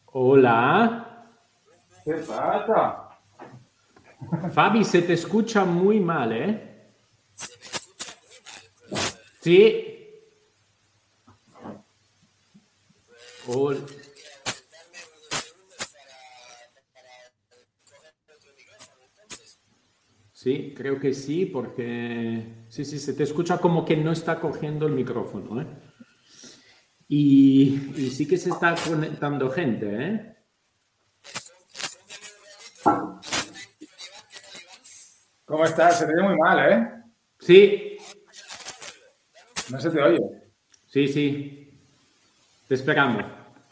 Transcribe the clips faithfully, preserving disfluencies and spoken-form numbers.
Hola. ¿Qué pasa? Fabi, se te escucha muy mal, ¿eh? Sí. Hol- Sí, creo que sí, porque sí, sí, se te escucha como que no está cogiendo el micrófono, ¿eh? Y, y sí que se está conectando gente, ¿eh? ¿Cómo estás? Se te oye muy mal, ¿eh? Sí, No se te oye. sí, sí. Te esperamos.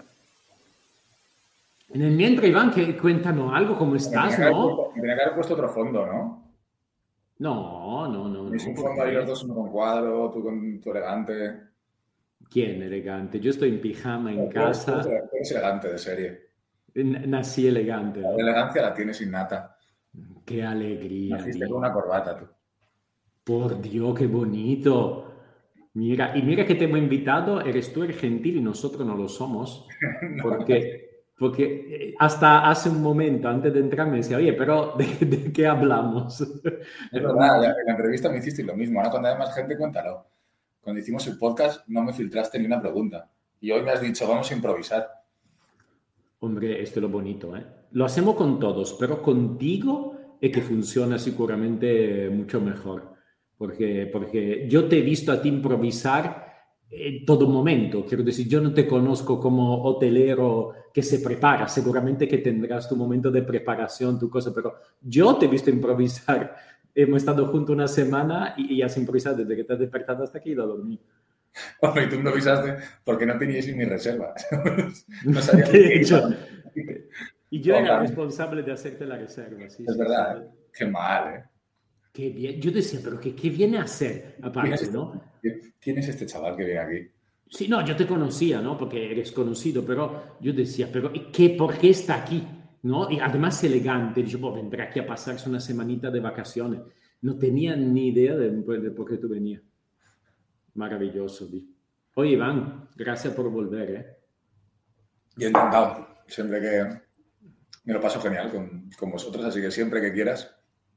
En el mientras, Iván, que cuéntanos algo, ¿cómo Me tenía estás, que haber puesto, no? me tenía que haber puesto otro fondo, ¿no? No, no, no, Es no, un ¿por fondo ahí los qué? dos, uno con cuadro, tú con tu elegante. ¿Quién elegante? Yo estoy en pijama en No, tú eres, tú eres- casa. tú eres elegante de serie. N- Nací elegante, La ¿no? elegancia la tienes innata. Qué alegría, Naciste con di. una corbata, tú. Por Dios, qué bonito. Mira, y mira que te hemos invitado, eres tú el gentil y nosotros no lo somos, No, porque, porque eh, hasta hace un momento, antes de entrar, me decía, oye, pero ¿de, de qué hablamos? es verdad, ya en la entrevista me hiciste lo mismo. Ahora cuando hay más gente, cuéntalo. Cuando hicimos el podcast no me filtraste ni una pregunta. Y hoy me has dicho, vamos a improvisar. Hombre, esto es lo bonito, ¿eh? Lo hacemos con todos, pero contigo es que funciona seguramente mucho mejor, porque, porque yo te he visto a ti improvisar en todo momento. Quiero decir, yo no te conozco como hotelero que se prepara, seguramente que tendrás tu momento de preparación, tu cosa, pero yo te he visto improvisar. Hemos estado juntos una semana y, y has improvisado desde que te has despertado hasta que he ido a dormir. Hombre, y tú improvisaste porque no teníais ni reserva. No sabíamos De qué hecho, iba. y yo era el Total. responsable de hacerte la reserva, sí, Es sí, sí. verdad, ¿eh? Qué mal, ¿eh? Qué bien. Yo decía, pero ¿qué, qué viene a hacer ¿Quién es aparte, este, no? quién es este chaval que viene aquí? Sí, no, yo te conocía, ¿no? Porque eres conocido, pero yo decía, pero ¿y qué, ¿por qué está aquí? ¿No? Y además elegante, digo, pues vendrá aquí a pasarse una semanita de vacaciones. No tenía ni idea de, de por qué tú venías. Maravilloso, di. Oye, Iván, gracias por volver, ¿eh? Yo encantado. Siempre que me lo paso genial con, con vosotros, así que siempre que quieras.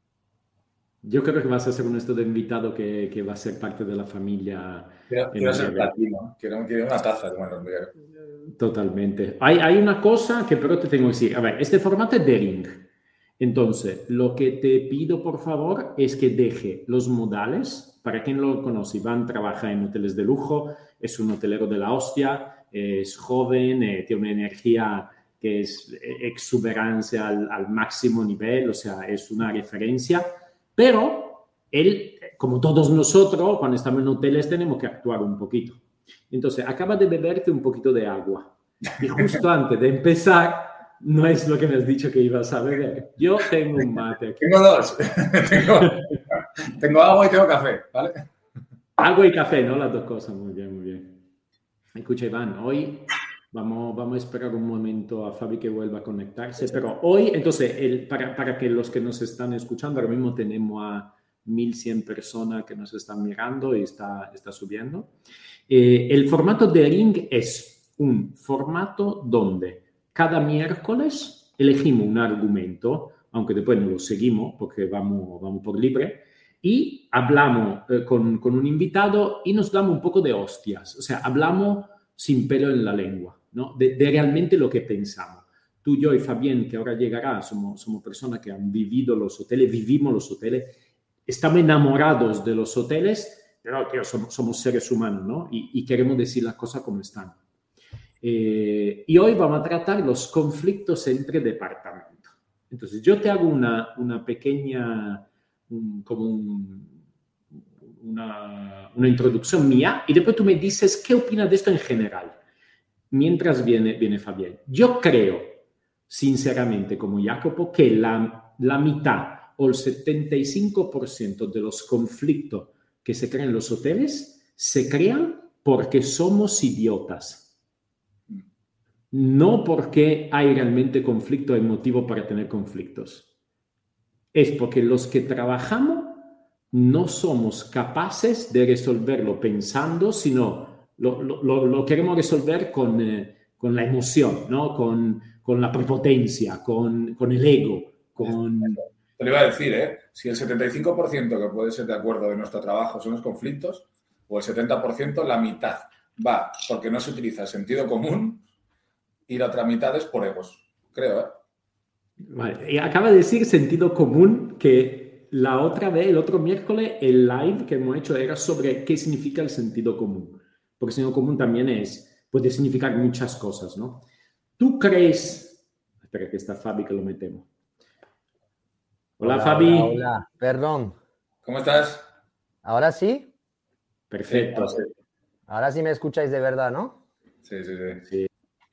Yo creo que vas a ser un esto de invitado que, que va a ser parte de la familia Quiero, quiero en ser breve. platino. Quiero, quiero una taza como el hormiguero. Totalmente. Hay, hay una cosa que pero te tengo que decir. A ver, este formato es de ring. Entonces, lo que te pido, por favor, es que deje los modales. Para quien no lo conoce, Iván trabaja en hoteles de lujo, es un hotelero de la hostia, es joven, eh, tiene una energía que es exuberancia al, al máximo nivel, o sea, es una referencia, pero él, como todos nosotros, cuando estamos en hoteles tenemos que actuar un poquito. Entonces, acaba de beberte un poquito de agua. Y justo antes de empezar, no es lo que me has dicho que ibas a beber. Yo tengo un mate aquí. Tengo dos. tengo, tengo agua y tengo café, ¿vale? Agua y café, ¿no? Las dos cosas. Muy bien, muy bien. Escucha, Iván, hoy vamos, vamos a esperar un momento a Fabi que vuelva a conectarse, pero hoy, entonces, el, para, para que los que nos están escuchando, ahora mismo tenemos a mil cien personas que nos están mirando y está, está subiendo. Eh, el formato de Ring es un formato donde cada miércoles elegimos un argumento, aunque después no lo seguimos porque vamos, vamos por libre, y hablamos eh, con, con, un invitado y nos damos un poco de hostias, o sea, hablamos sin pelo en la lengua, ¿no? de, de realmente lo que pensamos. Tú, yo y Fabián, que ahora llegará, somos, somos personas que han vivido los hoteles, vivimos los hoteles, estamos enamorados de los hoteles, pero tío, somos, somos seres humanos, ¿no? Y, y queremos decir las cosas como están. Eh, y hoy vamos a tratar los conflictos entre departamentos. Entonces, yo te hago una, una pequeña, un, como un, una, una introducción mía y después tú me dices qué opinas de esto en general. Mientras viene, viene Fabián. Yo creo, sinceramente, como Jacopo, que la, la mitad o el setenta y cinco por ciento de los conflictos que se crean en los hoteles se crean porque somos idiotas. No porque hay realmente conflicto, hay motivo para tener conflictos. Es porque los que trabajamos no somos capaces de resolverlo pensando, sino lo, lo, lo queremos resolver con, eh, con la emoción, ¿no? Con, con la prepotencia, con, con el ego, con... Te lo iba a decir, ¿eh? Si el setenta y cinco por ciento que puede ser de acuerdo de nuestro trabajo son los conflictos, o el setenta por ciento, la mitad va porque no se utiliza el sentido común y la otra mitad es por egos, creo, ¿eh? Vale. Y acaba de decir sentido común que la otra vez, el otro miércoles, el live que hemos hecho era sobre qué significa el sentido común. Porque el sentido común también es, puede significar muchas cosas, ¿no? ¿Tú crees... Espera que está Fabi que lo metemos. Hola, hola Fabi. Hola, hola, perdón. ¿Cómo estás? ¿Ahora sí? Perfecto. Sí, Ahora sí me escucháis de verdad, ¿no? Sí, sí, sí. sí.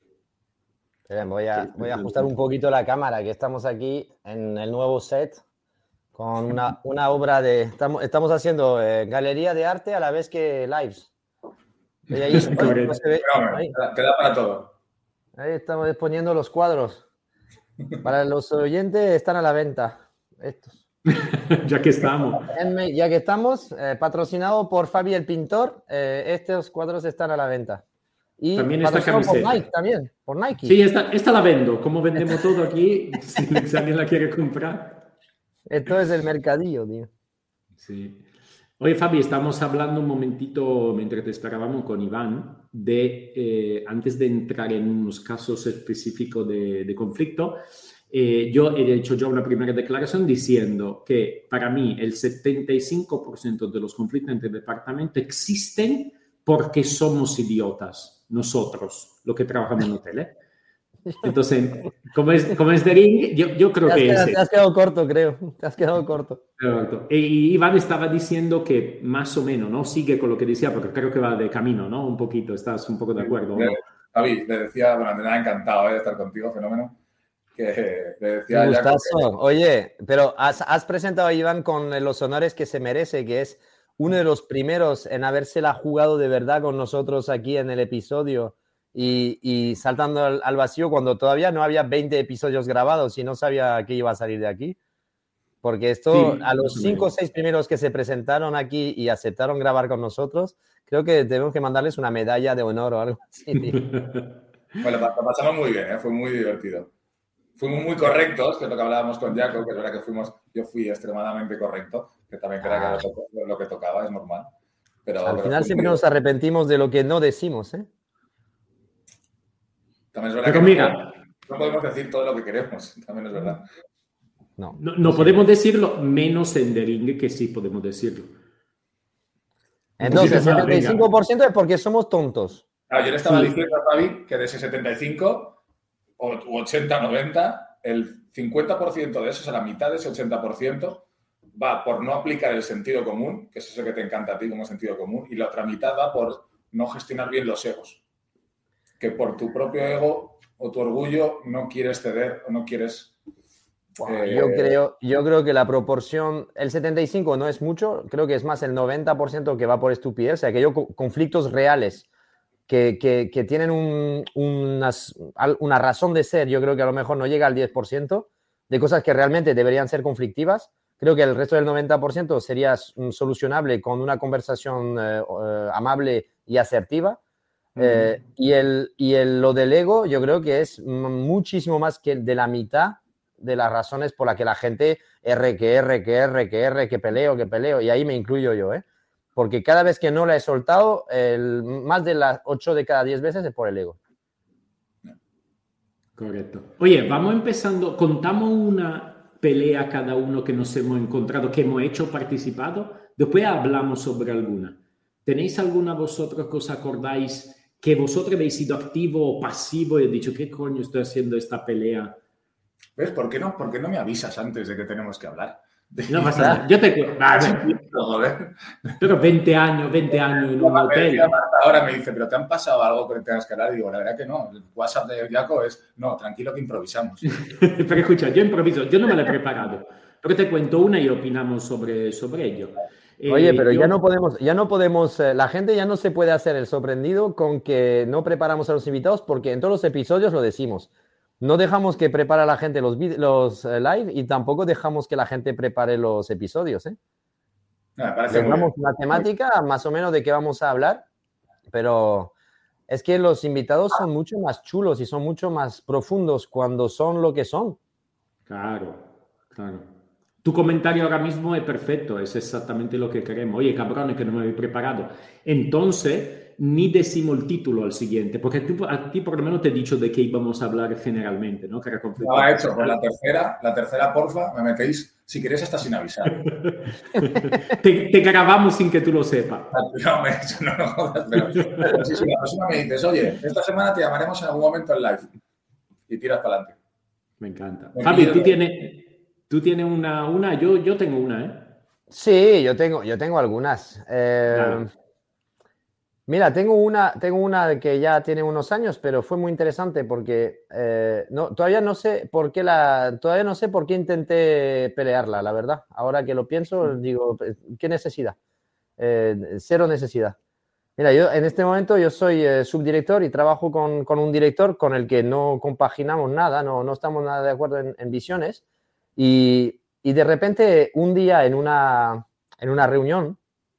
Bien, voy, a, voy a ajustar un poquito la cámara, que estamos aquí en el nuevo set con una, una obra de... Estamos, estamos haciendo eh, galería de arte a la vez que lives. ¿Veis ahí? Oye, no se ve. Ahí. Queda para todo. Ahí estamos poniendo los cuadros. Para los oyentes están a la venta estos. Ya que estamos. Ya que estamos, eh, patrocinado por Fabi el Pintor, eh, estos cuadros están a la venta. Y también esta camiseta. Por Nike, también, por Nike. Sí, esta, esta la vendo. Como vendemos todo aquí, si, si alguien la quiere comprar. Esto es el mercadillo, tío. Sí. Oye, Fabi, estamos hablando un momentito, mientras te esperábamos con Iván, de, eh, antes de entrar en unos casos específicos de, de conflicto, eh, yo he hecho ya una primera declaración diciendo que para mí el setenta y cinco por ciento de los conflictos entre departamentos existen porque somos idiotas, nosotros, los que trabajamos en hotel, ¿eh? Entonces, como es, como es de ring, yo, yo creo que quedado, es... Te has quedado corto, creo. Te has quedado corto. Y Iván estaba diciendo que más o menos, ¿no? Sigue con lo que decía, porque creo que va de camino, ¿no? Un poquito, ¿estás un poco de acuerdo? Sí, Javi, le decía, bueno, me ha encantado ¿eh? estar contigo, fenómeno. Que le decía Un gustazo. Que... Oye, pero has, has presentado a Iván con los honores que se merece, que es uno de los primeros en habérsela jugado de verdad con nosotros aquí en el episodio y, y saltando al, al vacío cuando todavía no había veinte episodios grabados y no sabía qué iba a salir de aquí. Porque esto, sí, a los cinco o seis primeros que se presentaron aquí y aceptaron grabar con nosotros, creo que tenemos que mandarles una medalla de honor o algo así. Bueno, lo pasamos muy bien, ¿eh? Fue muy divertido. Fuimos muy correctos, que es lo que hablábamos con Jaco, que es verdad que fuimos, yo fui extremadamente correcto, que también creo ah. que era lo, lo que tocaba, es normal. Pero, Al pero final siempre nos arrepentimos de lo que no decimos, ¿eh? También es verdad pero que mira, no, no podemos decir todo lo que queremos, también es verdad. No, no, no podemos decirlo menos en The Ring, que sí podemos decirlo. Entonces, el setenta y cinco por ciento es porque somos tontos. Ah, yo le estaba sí. diciendo a Fabi que de ese setenta y cinco o ochenta, noventa, el cincuenta por ciento de eso, o sea, la mitad de ese ochenta por ciento va por no aplicar el sentido común, que es eso que te encanta a ti como sentido común, y la otra mitad va por no gestionar bien los egos. Que por tu propio ego o tu orgullo no quieres ceder o no quieres... Eh... Yo, creo, yo creo que la proporción, el setenta y cinco no es mucho, creo que es más el noventa por ciento que va por estupidez, o sea, que yo conflictos reales que, que, que tienen un, unas, una razón de ser, yo creo que a lo mejor no llega al diez por ciento de cosas que realmente deberían ser conflictivas. Creo que el resto del noventa por ciento sería solucionable con una conversación eh, eh, amable y asertiva. Uh-huh. Eh, y el, y el, lo del ego yo creo que es muchísimo más que de la mitad de las razones por las que la gente R, que R, que R, que R, que peleo, que peleo. Y ahí me incluyo yo, ¿eh? Porque cada vez que no la he soltado, el, más de las ocho de cada diez veces es por el ego. Correcto. Oye, vamos empezando. Contamos una pelea cada uno que nos hemos encontrado, que hemos hecho, participado. Después hablamos sobre alguna. ¿Tenéis alguna vosotros que os acordáis que vosotros habéis sido activo o pasivo y he dicho, ¿qué coño estoy haciendo esta pelea? ¿Ves? ¿Por qué no? ¿Por qué no me avisas antes de que tenemos que hablar? No pasa nada. Yo te cuento. Pero veinte años, veinte años en un hotel. Ahora me dice, ¿pero te han pasado algo que tengas que hablar? Y digo, la verdad que no. El WhatsApp de Jaco es, no, tranquilo que improvisamos. Pero escucha, yo improviso. Yo no me lo he preparado. Pero te cuento una y opinamos sobre, sobre ello. Oye, pero eh, yo... ya no podemos, ya no podemos, eh, la gente ya no se puede hacer el sorprendido con que no preparamos a los invitados porque en todos los episodios lo decimos. No dejamos que prepare la gente los, los uh, live y tampoco dejamos que la gente prepare los episodios, ¿eh? No, me parece Les damos una temática más o menos de qué vamos a hablar, pero es que los invitados son mucho más chulos y son mucho más profundos cuando son lo que son. Claro, claro. Tu comentario ahora mismo es perfecto, es exactamente lo que queremos. Oye, cabrones, que no me habéis preparado. Entonces, ni decimos el título al siguiente, porque tú, a ti por lo menos te he dicho de qué íbamos a hablar generalmente, ¿no? Que era conflicto. No, hecho, pues la tercera, la tercera, porfa, me metéis, si queréis, hasta sin avisar. te, te grabamos sin que tú lo sepas. No, me, no, no jodas, pero, pero sí, sí, la próxima me dices, oye, esta semana te llamaremos en algún momento en live. Y tiras para adelante. Me encanta. Me Fabi, tú tienes, tú tienes una, una yo, yo tengo una, ¿eh? Sí, yo tengo, yo tengo algunas. Eh, mira, tengo una, tengo una que ya tiene unos años, pero fue muy interesante porque eh, no, todavía no sé por qué la, todavía no sé por qué intenté pelearla, la verdad. Ahora que lo pienso, digo, ¿qué necesidad? Eh, cero necesidad. Mira, yo en este momento yo soy eh, subdirector y trabajo con, con un director con el que no compaginamos nada, no, no estamos nada de acuerdo en, en visiones. Y, y de repente, un día en una, en una reunión,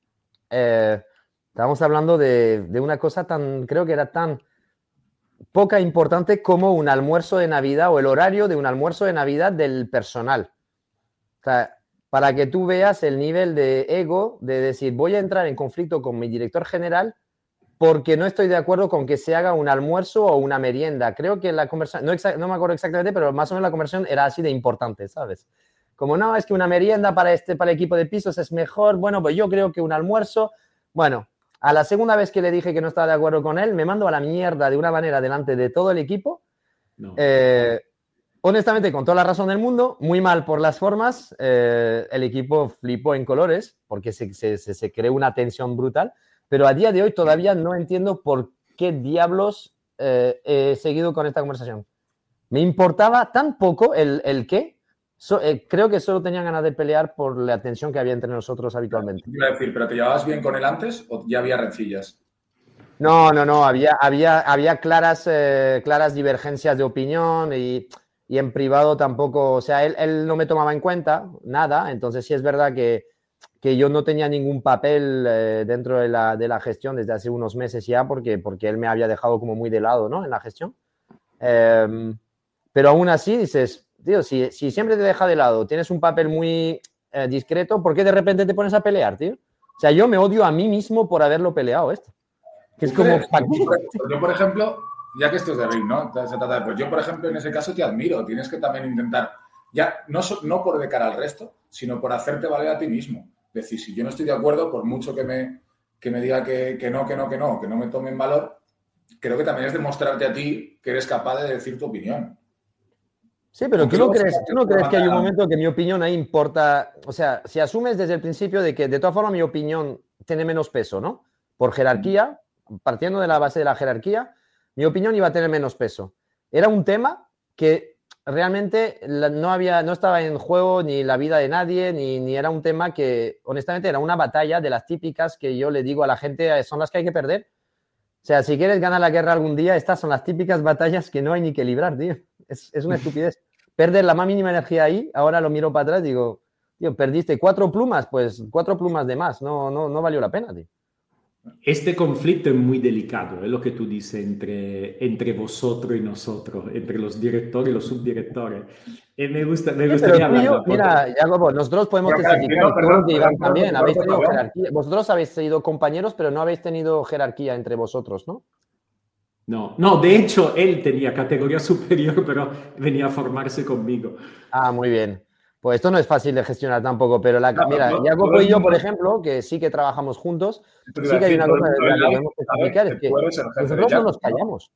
eh, estábamos hablando de, de una cosa tan, creo que era tan poca importante como un almuerzo de Navidad o el horario de un almuerzo de Navidad del personal. O sea, para que tú veas el nivel de ego de decir, voy a entrar en conflicto con mi director general porque no estoy de acuerdo con que se haga un almuerzo o una merienda. Creo que la conversación, no, exa- no me acuerdo exactamente, pero más o menos la conversación era así de importante, ¿sabes? Como, no, es que una merienda para, este, para el equipo de pisos es mejor. Bueno, pues yo creo que un almuerzo... Bueno, a la segunda vez que le dije que no estaba de acuerdo con él, me mando a la mierda de una manera delante de todo el equipo. No. Eh, honestamente, con toda la razón del mundo, muy mal por las formas. Eh, el equipo flipó en colores porque se, se, se, se creó una tensión brutal. Pero a día de hoy todavía no entiendo por qué diablos eh, he seguido con esta conversación. Me importaba tan poco el, el qué. So, eh, creo que solo tenían ganas de pelear por la tensión que había entre nosotros habitualmente. Iba a decir, ¿pero te llevabas bien con él antes o ya había rencillas? No, no, no. Había, había, había claras, eh, claras divergencias de opinión y, y en privado tampoco. O sea, él, él no me tomaba en cuenta nada. Entonces sí es verdad que que yo no tenía ningún papel eh, dentro de la, de la gestión desde hace unos meses ya, porque, porque él me había dejado como muy de lado, ¿no? En la gestión. Eh, pero aún así dices, tío, si, si siempre te deja de lado, tienes un papel muy eh, discreto, ¿por qué de repente te pones a pelear, tío? O sea, yo me odio a mí mismo por haberlo peleado esto. Que es como... Yo, por ejemplo, ya que esto es de ring, ¿no? Se trata de, pues yo, por ejemplo, en ese caso te admiro. Tienes que también intentar, ya no, no por de cara al resto, sino por hacerte valer a ti mismo. Es decir, si yo no estoy de acuerdo, por mucho que me, que me diga que, que no, que no, que no, que no me tome en valor, creo que también es demostrarte a ti que eres capaz de decir tu opinión. Sí, pero ¿tú no, crees, ¿tú no crees que hay un momento que mi opinión ahí importa? O sea, si asumes desde el principio de que de todas formas mi opinión tiene menos peso, ¿no? Por jerarquía, partiendo de la base de la jerarquía, mi opinión iba a tener menos peso. Era un tema que realmente no, había, no estaba en juego ni la vida de nadie, ni, ni era un tema que, honestamente, era una batalla de las típicas que yo le digo a la gente, son las que hay que perder. O sea, si quieres ganar la guerra algún día, estas son las típicas batallas que no hay ni que librar, tío. Es, es una estupidez. Perder la más mínima energía ahí, ahora lo miro para atrás y digo, tío, perdiste cuatro plumas, pues cuatro plumas de más, no, no, no valió la pena, tío. Este conflicto es muy delicado, es lo que tú dices entre, entre vosotros y nosotros, entre los directores y los subdirectores. Y me, gusta, me sí, gustaría hablar. Yo, mira, Jacobo, nosotros podemos pero, testificar, no, perdón, que Iván perdón, también, perdón, habéis tenido perdón. jerarquía. Vosotros habéis sido compañeros, pero no habéis tenido jerarquía entre vosotros, ¿no? No, no, de hecho, él tenía categoría superior, pero venía a formarse conmigo. Ah, muy bien. Pues esto no es fácil de gestionar tampoco, pero la, no, mira, no, Jacobo no, y yo, por ejemplo, que sí que trabajamos juntos, sí que hay una cosa de la que podemos testificar, es que nosotros no nos callamos.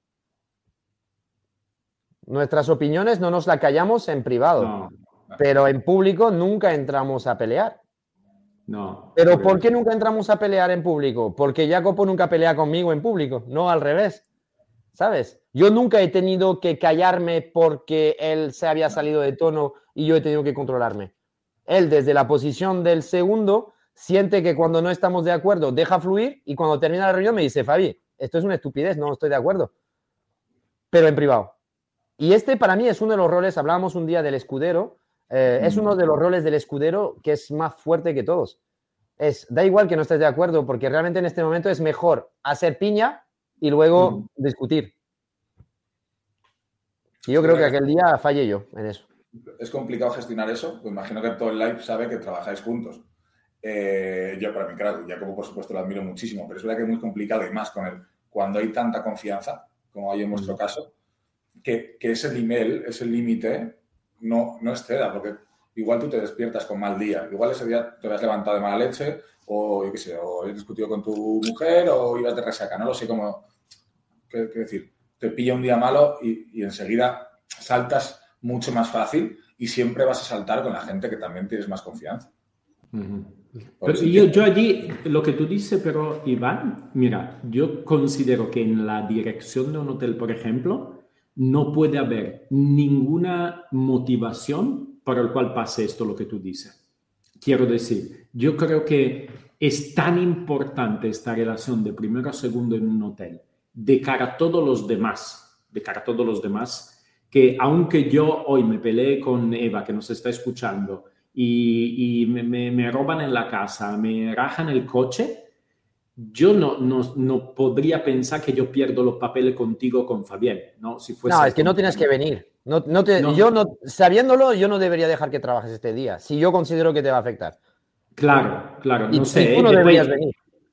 Nuestras opiniones no nos las callamos en privado, no. pero en público nunca entramos a pelear. No. ¿Pero por qué nunca entramos a pelear en público? Porque Jacobo nunca pelea conmigo en público, no al revés. ¿Sabes? Yo nunca he tenido que callarme porque él se había salido de tono y yo he tenido que controlarme. Él, desde la posición del segundo, siente que cuando no estamos de acuerdo deja fluir y cuando termina la reunión me dice, Fabi, esto es una estupidez, no estoy de acuerdo. Pero en privado. Y este para mí es uno de los roles, hablábamos un día del escudero, eh, mm. es uno de los roles del escudero que es más fuerte que todos. Es, da igual que no estés de acuerdo porque realmente en este momento es mejor hacer piña y luego uh-huh. discutir. Y yo creo que aquel día fallé yo en eso. Es complicado gestionar eso. Pues imagino que todo el live sabe que trabajáis juntos. Eh, yo, para mí, claro, Jacobo, por supuesto, lo admiro muchísimo, pero es verdad que es muy complicado, y más con él, cuando hay tanta confianza, como hay en vuestro uh-huh. caso, que, que ese nivel, ese límite, no, no exceda, porque igual tú te despiertas con mal día. Igual ese día te has levantado de mala leche, o yo qué sé, o has discutido con tu mujer, o ibas de resaca, no lo sé cómo. ¿Qué, qué decir? Te pilla un día malo y, y enseguida saltas mucho más fácil, y siempre vas a saltar con la gente que también tienes más confianza. Uh-huh. Pero yo, yo allí, lo que tú dices, pero Iván, mira, yo considero que en la dirección de un hotel, por ejemplo, no puede haber ninguna motivación para el cual pase esto lo que tú dices. Quiero decir, yo creo que es tan importante esta relación de primero a segundo en un hotel, de cara a todos los demás, de cara a todos los demás, que aunque yo hoy me peleé con Eva, que nos está escuchando, y, y me, me, me roban en la casa, me rajan el coche, yo no, no, no podría pensar que yo pierdo los papeles contigo con Fabián, ¿no? Si fuese no, es que no tienes que venir. No, no te, no. Yo no, sabiéndolo, yo no debería dejar que trabajes este día, si yo considero que te va a afectar. Claro, claro, no y, sé. Y tú no deberías venir.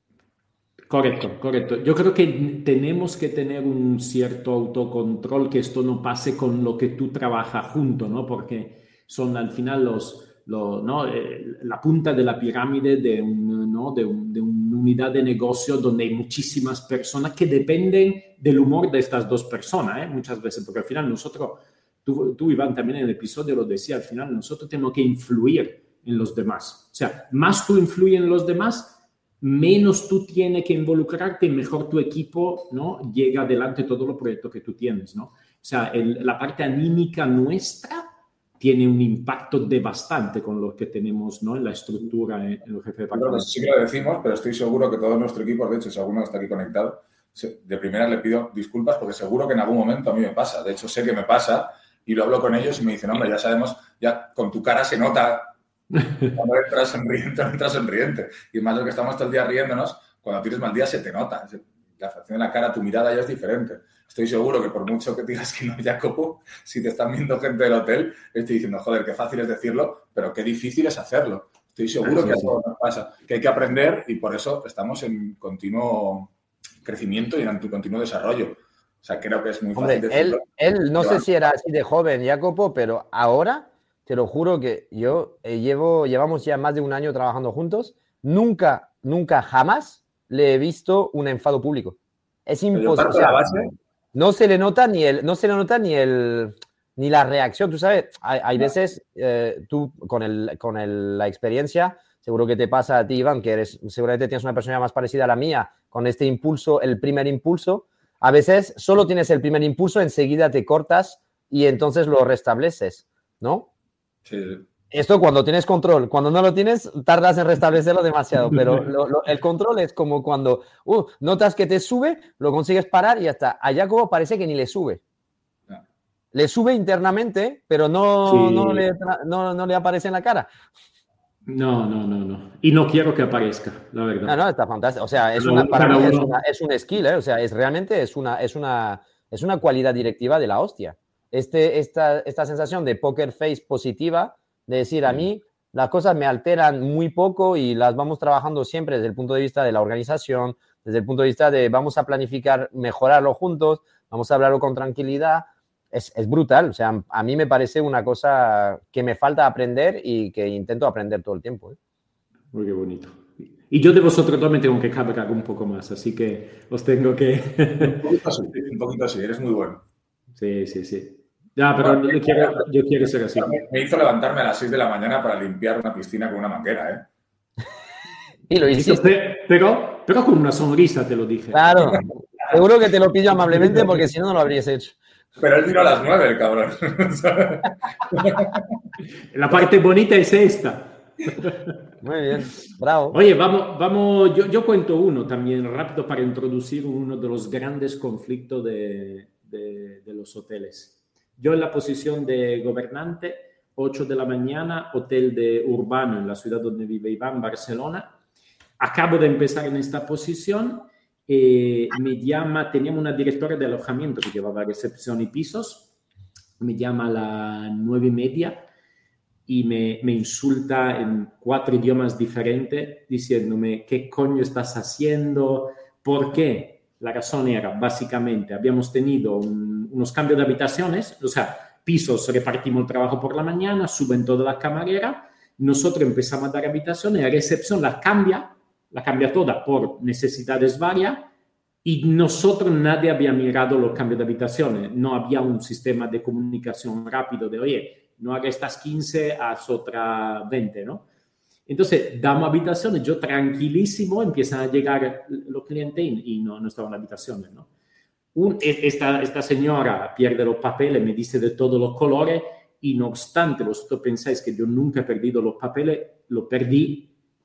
Correcto, correcto. Yo creo que tenemos que tener un cierto autocontrol, que esto no pase con lo que tú trabajas junto, ¿no? Porque son al final los... Lo, ¿no? eh, la punta de la pirámide de, un, ¿no? de, un, de una unidad de negocio donde hay muchísimas personas que dependen del humor de estas dos personas, ¿eh? Muchas veces, porque al final nosotros, tú, tú Iván también en el episodio lo decía, al final nosotros tenemos que influir en los demás. O sea, más tú influyes en los demás, menos tú tienes que involucrarte, mejor tu equipo, ¿no? Llega adelante todo los proyectos que tú tienes, ¿no? O sea, el, la parte anímica nuestra tiene un impacto devastante con lo que tenemos, ¿no? En la estructura, en los jefes de departamento. Sí que lo decimos, pero estoy seguro que todo nuestro equipo, de hecho, si alguno está aquí conectado, de primera le pido disculpas porque seguro que en algún momento a mí me pasa. De hecho, sé que me pasa y lo hablo con ellos y me dicen, hombre, ya sabemos, ya con tu cara se nota cuando entras sonriente o no entras sonriente. Y más lo que estamos todo el día riéndonos, cuando tienes mal día se te nota. La facción de la cara, tu mirada ya es diferente. Estoy seguro que por mucho que digas que no, Jacobo, si te están viendo gente del hotel, estoy diciendo, joder, qué fácil es decirlo, pero qué difícil es hacerlo. Estoy seguro que a todos nos pasa, que hay que aprender y por eso estamos en continuo crecimiento y en continuo desarrollo. O sea, creo que es muy Hombre, fácil decirlo. Él, él no sé si era así de joven, Jacobo, pero ahora te lo juro que yo eh, llevo, llevamos ya más de un año trabajando juntos. Nunca, nunca, jamás le he visto un enfado público. Es imposible. O sea, no se le nota ni el, no se le nota ni el, ni la reacción. Tú sabes, hay, hay veces, eh, tú con, el, con el, la experiencia, seguro que te pasa a ti, Iván, que eres, seguramente tienes una persona más parecida a la mía, con este impulso, el primer impulso. A veces solo tienes el primer impulso, enseguida te cortas y entonces lo restableces, ¿no? Sí. Esto cuando tienes control. Cuando no lo tienes, tardas en restablecerlo demasiado. Pero lo, lo, el control es como cuando uh, notas que te sube, lo consigues parar y ya está. A Jacobo parece que ni le sube. No. Le sube internamente, pero no, sí. no, le, no, no le aparece en la cara. No, no, no, no. Y no quiero que aparezca, la verdad. No, no, está fantástico. O sea, es una, para mí es, una, es un skill, ¿eh? O sea, es realmente es una, es, una, es una cualidad directiva de la hostia. Este, esta, esta sensación de poker face positiva, de decir, a mí las cosas me alteran muy poco y las vamos trabajando siempre desde el punto de vista de la organización, desde el punto de vista de vamos a planificar, mejorarlo juntos, vamos a hablarlo con tranquilidad. Es, es brutal. O sea, a mí me parece una cosa que me falta aprender y que intento aprender todo el tiempo, ¿eh? Muy qué bonito. Y yo de vosotros dos me tengo que cabrear un poco más, así que os tengo que... un poquito así, un poquito así, eres muy bueno. Sí, sí, sí. Ya, pero bueno, yo, quiero, yo quiero ser así. Me hizo levantarme a las seis de la mañana para limpiar una piscina con una manguera, ¿eh? Y lo hiciste. Pero, pero con una sonrisa te lo dije. Claro. Seguro que te lo pido amablemente porque si no, no lo habrías hecho. Pero él vino a las nueve, el cabrón. La parte bonita es esta. Muy bien, bravo. Oye, vamos, vamos yo, yo cuento uno también rápido para introducir uno de los grandes conflictos de, de, de los hoteles. Yo en la posición de gobernante, ocho de la mañana, hotel de Urbano, en la ciudad donde vive Iván, Barcelona. Acabo de empezar en esta posición eh, me llama, teníamos una directora de alojamiento que llevaba recepción y pisos, me llama a las nueve y media y me, me insulta en cuatro idiomas diferentes diciéndome ¿qué coño estás haciendo? ¿Por qué? La razón era, básicamente, habíamos tenido un, unos cambios de habitaciones, o sea, pisos, repartimos el trabajo por la mañana, suben toda la camarera, nosotros empezamos a dar habitaciones, la recepción la cambia, la cambia toda por necesidades varias y nosotros nadie había mirado los cambios de habitaciones, no había un sistema de comunicación rápido de, oye, no hagas estas quince, haz otra veinte, ¿no? Entonces, damos habitaciones, yo tranquilísimo, empiezan a llegar los clientes y, y no, no estaban en habitaciones, ¿no? Un, esta, esta señora pierde los papeles, me dice de todos los colores y no obstante, vosotros pensáis que yo nunca he perdido los papeles, lo perdí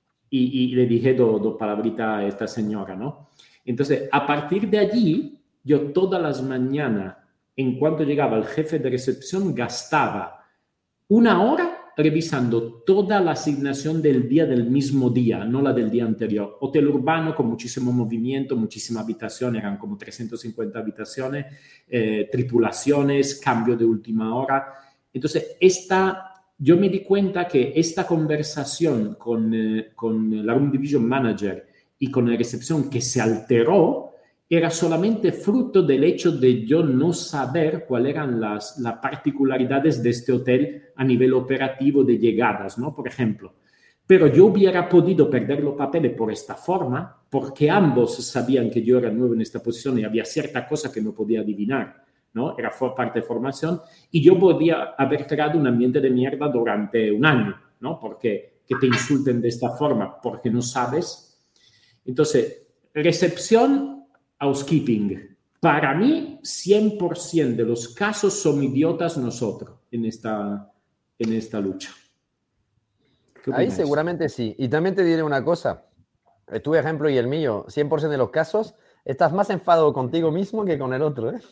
y, y le dije dos do palabritas a esta señora, ¿no? Entonces, a partir de allí, yo todas las mañanas, en cuanto llegaba el jefe de recepción, gastaba una hora revisando toda la asignación del día del mismo día, no la del día anterior. Hotel urbano con muchísimo movimiento, muchísimas habitaciones, eran como trescientas cincuenta habitaciones, eh, tripulaciones, cambio de última hora. Entonces, esta, yo me di cuenta que esta conversación con, eh, con la Room Division Manager y con la recepción que se alteró, era solamente fruto del hecho de yo no saber cuáles eran las, las particularidades de este hotel a nivel operativo de llegadas, ¿no? Por ejemplo. Pero yo hubiera podido perder los papeles por esta forma, porque ambos sabían que yo era nuevo en esta posición y había cierta cosa que no podía adivinar, ¿no? Era parte de formación y yo podía haber creado un ambiente de mierda durante un año, ¿no? Porque que te insulten de esta forma, porque no sabes. Entonces, recepción... Housekeeping. Para mí, cien por ciento de los casos son idiotas nosotros en esta, en esta lucha. Ahí seguramente sí. Y también te diré una cosa. Tu ejemplo y el mío, cien por ciento de los casos, estás más enfadado contigo mismo que con el otro, ¿eh?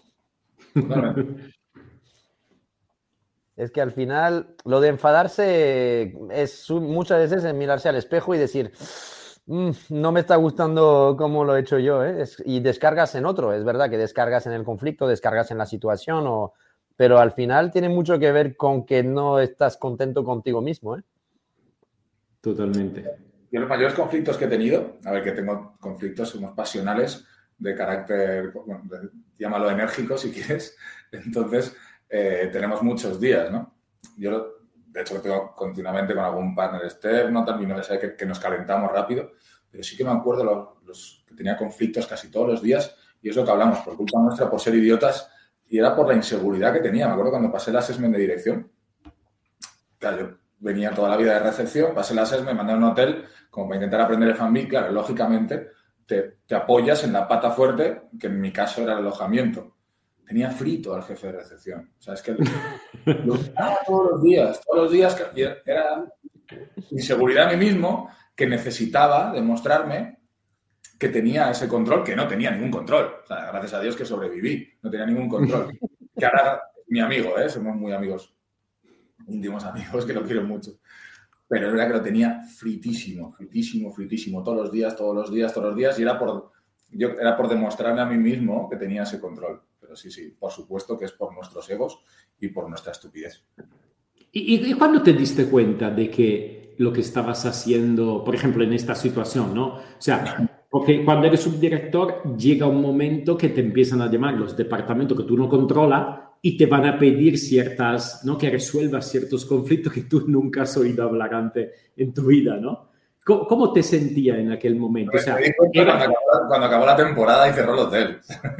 Es que al final lo de enfadarse es muchas veces es mirarse al espejo y decir... Mm, no me está gustando cómo lo he hecho yo, ¿eh? Es, y descargas en otro, es verdad que descargas en el conflicto, descargas en la situación, o, pero al final tiene mucho que ver con que no estás contento contigo mismo, ¿eh? Totalmente. Yo los mayores conflictos que he tenido, a ver, que tengo conflictos unos pasionales de carácter, bueno, de, llámalo enérgico si quieres, entonces eh, tenemos muchos días, ¿no? Yo de hecho, lo tengo continuamente con algún partner externo, también no sé que, que nos calentamos rápido, pero sí que me acuerdo los, los que tenía conflictos casi todos los días y es lo que hablamos, por culpa nuestra, por ser idiotas y era por la inseguridad que tenía. Me acuerdo cuando pasé el assessment de dirección, claro, yo venía toda la vida de recepción, pasé el assessment, me mandé a un hotel como para intentar aprender el F and B, claro, lógicamente te, te apoyas en la pata fuerte, que en mi caso era el alojamiento. Tenía frito al jefe de recepción. O sea, es que lo usaba todos los días, todos los días. Y era inseguridad en mí mismo que necesitaba demostrarme que tenía ese control, que no tenía ningún control. O sea, gracias a Dios que sobreviví, no tenía ningún control. Que ahora es mi amigo, ¿eh? Somos muy amigos, íntimos amigos, que lo quiero mucho. Pero era que lo tenía fritísimo, fritísimo, fritísimo, todos los días, todos los días, todos los días. Y era por, yo, era por demostrarme a mí mismo que tenía ese control. Pero sí, sí, por supuesto que es por nuestros egos y por nuestra estupidez. ¿Y, y cuándo te diste cuenta de que lo que estabas haciendo, por ejemplo, en esta situación, ¿no? O sea, porque cuando eres subdirector llega un momento que te empiezan a llamar los departamentos que tú no controlas y te van a pedir ciertas, ¿no? Que resuelvas ciertos conflictos que tú nunca has oído hablar antes en tu vida, ¿no? ¿Cómo, cómo te sentías en aquel momento? O sea, me di cuenta era... cuando, acabó, cuando acabó la temporada y cerró el hotel.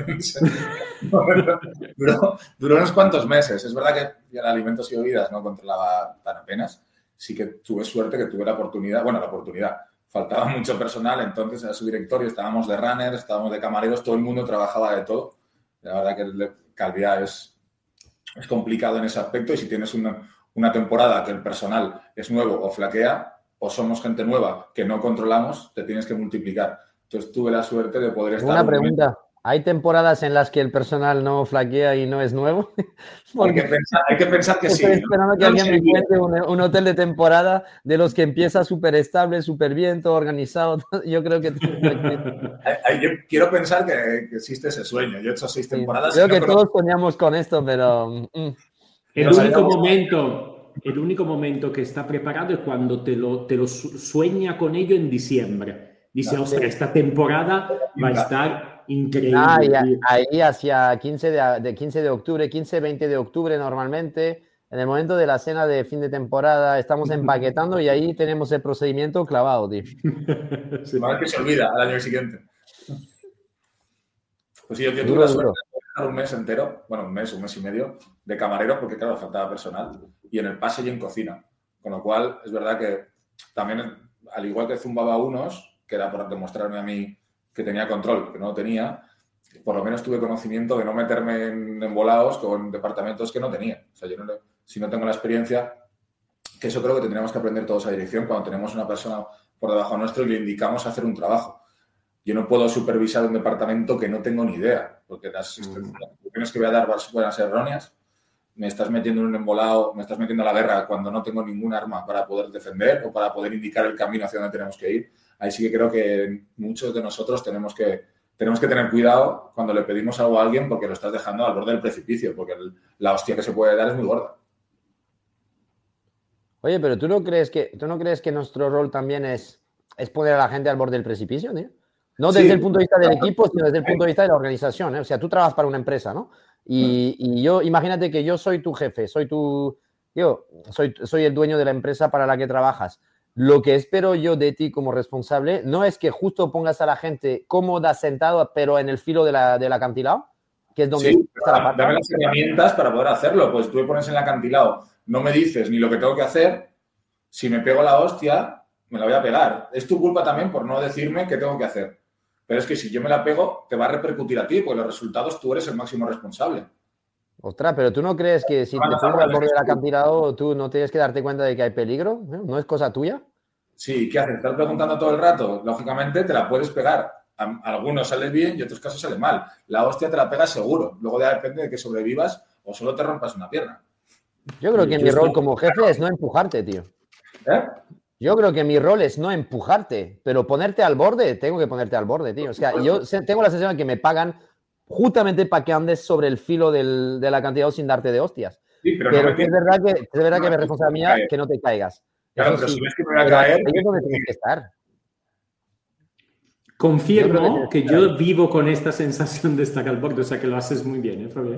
duró, duró unos cuantos meses. Es verdad que el alimentos y bebidas no controlaba tan apenas. Sí que tuve suerte que tuve la oportunidad, bueno, la oportunidad. Faltaba mucho personal, entonces era su directorio, estábamos de runners, estábamos de camareros, todo el mundo trabajaba de todo. La verdad que Calviá es, es complicado en ese aspecto y si tienes una, una temporada que el personal es nuevo o flaquea, o somos gente nueva que no controlamos, te tienes que multiplicar. Entonces tuve la suerte de poder estar... Una pregunta, Hay temporadas en las que el personal no flaquea y no es nuevo. Porque hay que pensar, hay que, pensar que estoy sí. esperando ¿no? que alguien me cuente un, un hotel de temporada de los que empieza súper estable, súper bien, todo organizado. Yo creo que... Yo quiero pensar que, que existe ese sueño. Yo he hecho seis temporadas. Sí, creo y no que conozco... todos soñamos con esto, pero... Mm, el, único momento, el único momento que está preparado es cuando te lo, te lo sueña con ello en diciembre. Dice, No, ostras, sí. esta temporada va a estar... increíble. Ah, ahí hacia quince de, de quince de octubre, quince, veinte de octubre normalmente, en el momento de la cena de fin de temporada, estamos empaquetando y ahí tenemos el procedimiento clavado, tío. Sí. Una vez que se olvida al año siguiente. Pues sí, yo, yo tuve duro, la suerte duro. de estar un mes entero, bueno, un mes, un mes y medio, de camarero, porque claro, faltaba personal, y en el pase y en cocina. Con lo cual, es verdad que también, al igual que zumbaba unos, que era por demostrarme a mí que tenía control, que no lo tenía, por lo menos tuve conocimiento de no meterme en embolados con departamentos que no tenía. O sea, yo no, si no tengo la experiencia, que eso creo que tendríamos que aprender todos a dirección cuando tenemos una persona por debajo nuestro y le indicamos hacer un trabajo. Yo no puedo supervisar un departamento que no tengo ni idea, porque las instrucciones que voy a dar van a ser erróneas. Me estás metiendo en un embolado, me estás metiendo a la guerra cuando no tengo ningún arma para poder defender o para poder indicar el camino hacia donde tenemos que ir. Ahí sí que creo que muchos de nosotros tenemos que, tenemos que tener cuidado cuando le pedimos algo a alguien porque lo estás dejando al borde del precipicio, porque el, la hostia que se puede dar es muy gorda. Oye, pero ¿tú no crees que, ¿tú no crees que nuestro rol también es, es poner a la gente al borde del precipicio, tío? No desde sí, el punto de vista del equipo, sino desde el punto de vista de la organización, ¿eh? O sea, tú trabajas para una empresa, ¿no? Y, y yo, imagínate que yo soy tu jefe, soy tu... Yo soy, soy el dueño de la empresa para la que trabajas. Lo que espero yo de ti como responsable no es que justo pongas a la gente cómoda, sentada, pero en el filo de la, del acantilado, que es donde sí, está la pata. Dame las herramientas para poder hacerlo. Pues tú me pones en el acantilado, no me dices ni lo que tengo que hacer. Si me pego la hostia, me la voy a pegar. Es tu culpa también por no decirme qué tengo que hacer. Pero es que si yo me la pego, te va a repercutir a ti, porque los resultados tú eres el máximo responsable. Ostras, pero ¿tú no crees que si te pones al borde del acantilado, tú no tienes que darte cuenta de que hay peligro? ¿No es cosa tuya? Sí, ¿qué haces? ¿Estás preguntando todo el rato? Lógicamente te la puedes pegar. A algunos sale bien y en otros casos sale mal. La hostia te la pegas seguro. Luego ya depende de que sobrevivas o solo te rompas una pierna. Yo creo que mi rol como jefe es no empujarte, tío. ¿Eh? Yo creo que mi rol es no empujarte, pero ponerte al borde, tengo que ponerte al borde, tío. O sea, yo tengo la sensación de que me pagan justamente para que andes sobre el filo del, del acantilado sin darte de hostias. Sí, pero pero no que es verdad que es verdad no que me responsabilidad mía que no te caigas. Claro, Eso pero sí, si ves que me voy a caer... Ahí es donde tienes que estar. Confirmo que, que yo vivo con esta sensación de estar al borde, o sea que lo haces muy bien, ¿eh, Fabián?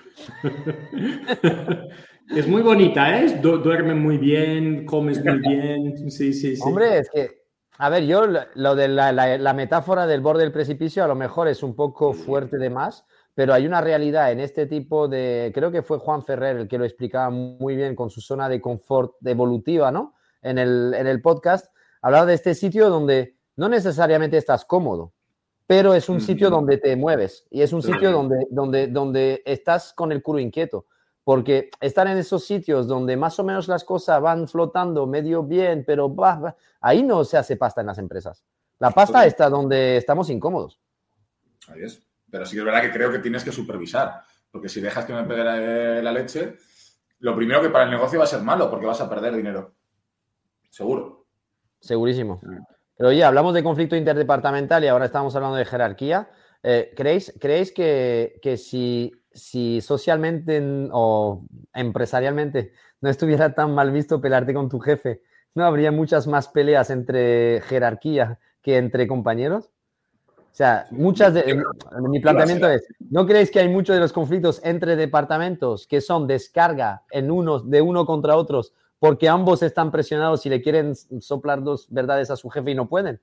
Es muy bonita, ¿eh? Du duermes muy bien, comes muy bien, sí, sí, sí. Hombre, es que, a ver, yo lo de la, la, la metáfora del borde del precipicio a lo mejor es un poco fuerte de más, pero hay una realidad en este tipo de, creo que fue Juan Ferrer el que lo explicaba muy bien con su zona de confort evolutiva, ¿no? En el, en el podcast, hablaba de este sitio donde no necesariamente estás cómodo, pero es un mm-hmm. sitio donde te mueves y es un sí. sitio donde, donde, donde estás con el culo inquieto. Porque estar en esos sitios donde más o menos las cosas van flotando medio bien, pero bah, bah, ahí no se hace pasta en las empresas. La pasta está donde estamos incómodos. Ahí es. Pero sí que es verdad que creo que tienes que supervisar. Porque si dejas que me pegue la, la leche, lo primero que para el negocio va a ser malo, porque vas a perder dinero. Seguro. Segurísimo. Pero oye, hablamos de conflicto interdepartamental y ahora estamos hablando de jerarquía. Eh, ¿Creéis, ¿creéis que, que si... si socialmente o empresarialmente no estuviera tan mal visto pelearte con tu jefe, ¿no habría muchas más peleas entre jerarquía que entre compañeros? O sea, muchas de... Mi planteamiento es, ¿no creéis que hay muchos de los conflictos entre departamentos que son descarga en unos, de uno contra otros porque ambos están presionados y le quieren soplar dos verdades a su jefe y no pueden?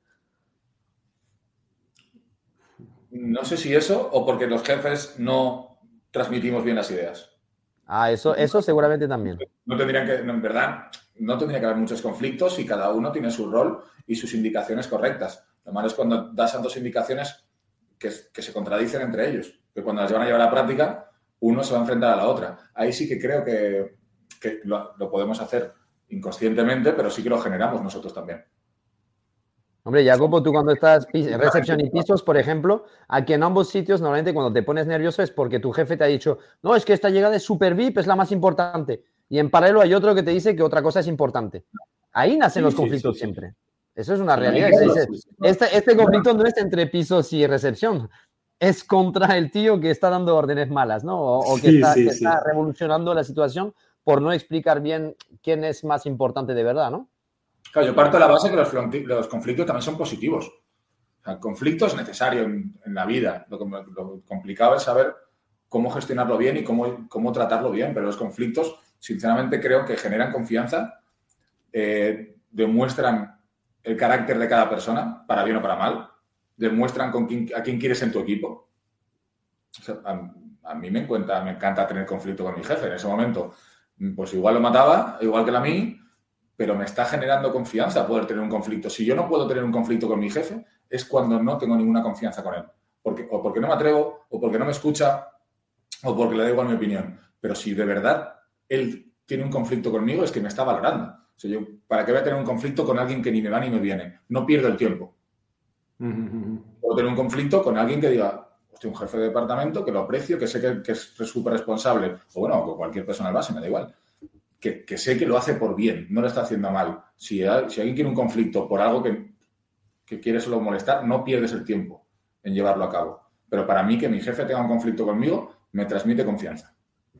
No sé si eso o porque los jefes no transmitimos bien las ideas. Ah, eso, eso seguramente también. No tendrían que, en verdad, no tendría que haber muchos conflictos y cada uno tiene su rol y sus indicaciones correctas. Lo malo es cuando das tantas indicaciones que, que se contradicen entre ellos, que cuando las llevan a llevar a la práctica, uno se va a enfrentar a la otra. Ahí sí que creo que, que lo, lo podemos hacer inconscientemente, pero sí que lo generamos nosotros también. Hombre, Jacopo, tú cuando estás en recepción y pisos, por ejemplo, aquí en ambos sitios, normalmente cuando te pones nervioso es porque tu jefe te ha dicho, no, es que esta llegada es super V I P, es la más importante. Y en paralelo hay otro que te dice que otra cosa es importante. Ahí nacen sí, los conflictos sí, sí, siempre. Eso es una sí, realidad. Claro, dice, sí, sí. Este, este conflicto no es entre pisos y recepción, es contra el tío que está dando órdenes malas, ¿no? O, o que, sí, está, sí, que sí. está revolucionando la situación por no explicar bien quién es más importante de verdad, ¿no? Claro, yo parto de la base que los, los conflictos también son positivos. O sea, el conflicto es necesario en, en la vida. Lo, lo complicado es saber cómo gestionarlo bien y cómo, cómo tratarlo bien. Pero los conflictos, sinceramente, creo que generan confianza, eh, demuestran el carácter de cada persona, para bien o para mal, demuestran con quién, a quién quieres en tu equipo. O sea, a, a mí me, encuentra, me encanta tener conflicto con mi jefe. En ese momento, pues igual lo mataba, igual que a mí, pero me está generando confianza poder tener un conflicto. Si yo no puedo tener un conflicto con mi jefe, es cuando no tengo ninguna confianza con él. Porque, o porque no me atrevo, o porque no me escucha, o porque le da igual mi opinión. Pero si de verdad él tiene un conflicto conmigo, es que me está valorando. O sea, yo, ¿para qué voy a tener un conflicto con alguien que ni me va ni me viene? No pierdo el tiempo. Uh-huh. Puedo tener un conflicto con alguien que diga, hostia, un jefe de departamento que lo aprecio, que sé que, que es súper responsable, o bueno, con cualquier persona al base, me da igual. Que, que sé que lo hace por bien, no lo está haciendo mal. Si, si alguien quiere un conflicto por algo que, que quiere solo molestar, no pierdes el tiempo en llevarlo a cabo. Pero para mí, que mi jefe tenga un conflicto conmigo, me transmite confianza.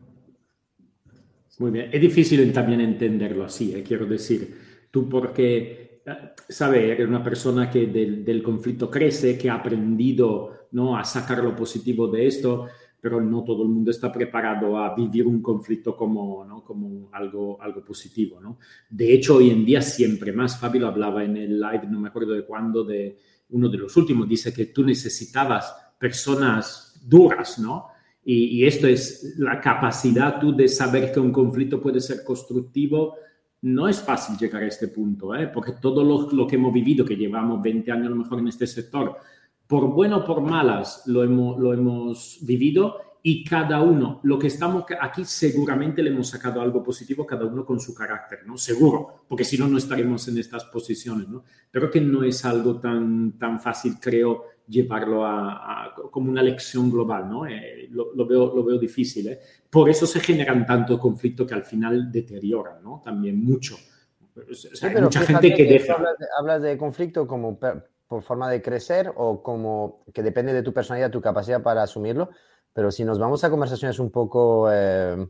Muy bien. Es difícil también entenderlo así, eh, quiero decir. Tú porque, sabes, eres una persona que del, del conflicto crece, que ha aprendido, ¿no?, a sacar lo positivo de esto, pero no todo el mundo está preparado a vivir un conflicto como, ¿no?, como algo, algo positivo, ¿no? De hecho, hoy en día siempre más, Fabio lo hablaba en el live, no me acuerdo de cuándo, de uno de los últimos, dice que tú necesitabas personas duras, ¿no? Y, y esto es la capacidad tú de saber que un conflicto puede ser constructivo. No es fácil llegar a este punto, ¿eh? Porque todo lo, lo que hemos vivido, que llevamos veinte años a lo mejor en este sector, por bueno o por malas lo hemos, lo hemos vivido, y cada uno, lo que estamos aquí seguramente le hemos sacado algo positivo, cada uno con su carácter, ¿no? Seguro, porque si no, no estaremos en estas posiciones, ¿no? Pero que no es algo tan, tan fácil, creo, llevarlo a, a, como una lección global, ¿no? Eh, lo, lo, veo, lo veo difícil, ¿eh? Por eso se generan tanto conflicto que al final deterioran, ¿no? También mucho. O sea, sí, hay mucha gente que, que deja... Hablas de, hablas de conflicto como per, por forma de crecer o como que depende de tu personalidad, tu capacidad para asumirlo, pero si nos vamos a conversaciones un poco eh,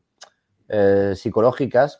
eh, psicológicas,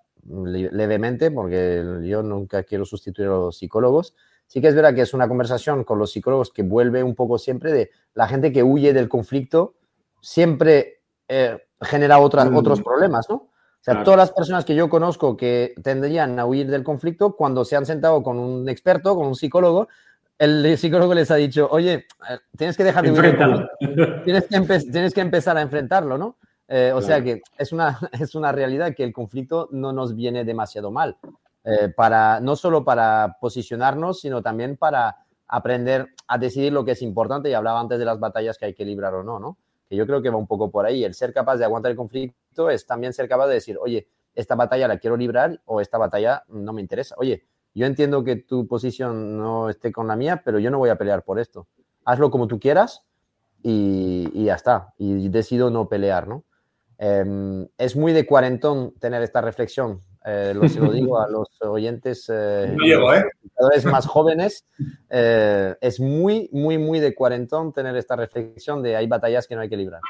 levemente, porque yo nunca quiero sustituir a los psicólogos, sí que es verdad que es una conversación con los psicólogos que vuelve un poco siempre de la gente que huye del conflicto, siempre eh, genera otras, mm. otros problemas, ¿no? O sea, claro. Todas las personas que yo conozco que tendrían a huir del conflicto, cuando se han sentado con un experto, con un psicólogo, el psicólogo les ha dicho, oye, tienes que dejar de huir del conflicto. Tienes que, empe- tienes que empezar a enfrentarlo, ¿no? Eh, o claro. sea que es una, es una realidad que el conflicto no nos viene demasiado mal. Eh, para, no solo para posicionarnos, sino también para aprender a decidir lo que es importante. Y hablaba antes de las batallas que hay que librar o no, ¿no? Que yo creo que va un poco por ahí. El ser capaz de aguantar el conflicto es también ser capaz de decir, oye, esta batalla la quiero librar o esta batalla no me interesa. Oye, yo entiendo que tu posición no esté con la mía, pero yo no voy a pelear por esto. Hazlo como tú quieras y, y ya está. Y decido no pelear, ¿no? Eh, es muy de cuarentón tener esta reflexión. Eh, lo, se lo digo a los oyentes eh, no llego, ¿eh? cada vez más jóvenes. Eh, es muy, muy, muy de cuarentón tener esta reflexión de hay batallas que no hay que librar.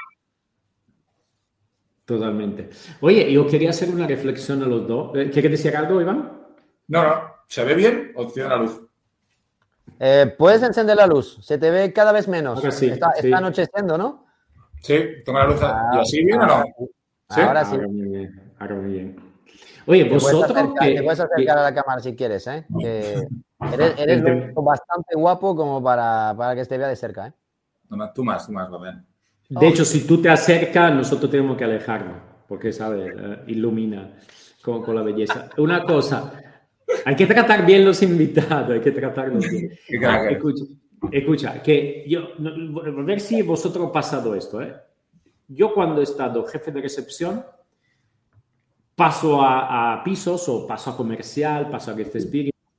Totalmente. Oye, yo quería hacer una reflexión a los dos. ¿Quieres decir algo, Iván? No, no. ¿Se ve bien o tiene la luz? Eh, puedes encender la luz. Se te ve cada vez menos. Ahora sí, está, sí. está anocheciendo, ¿no? Sí, tengo la luz. Ah, ¿y así bien ahora, o no? ¿Sí? Ahora sí. Ahora muy bien. Ahora muy bien. Oye, te vosotros... Puedes acercar, que, te puedes acercar que... a la cámara si quieres, ¿eh? Que eres eres Ente... bastante guapo como para, para que se te vea de cerca, ¿eh? No, tú más, tú más, Rubén. De oh. hecho, si tú te acercas, nosotros tenemos que alejarnos, porque, ¿sabes? Uh, ilumina con, con la belleza. Una cosa, hay que tratar bien los invitados, hay que tratarlos bien. Ah, escucha, escucha, que yo, no, a ver si vosotros ha pasado esto, ¿eh? Yo cuando he estado jefe de recepción, paso a, a pisos o paso a comercial, paso a guest experience,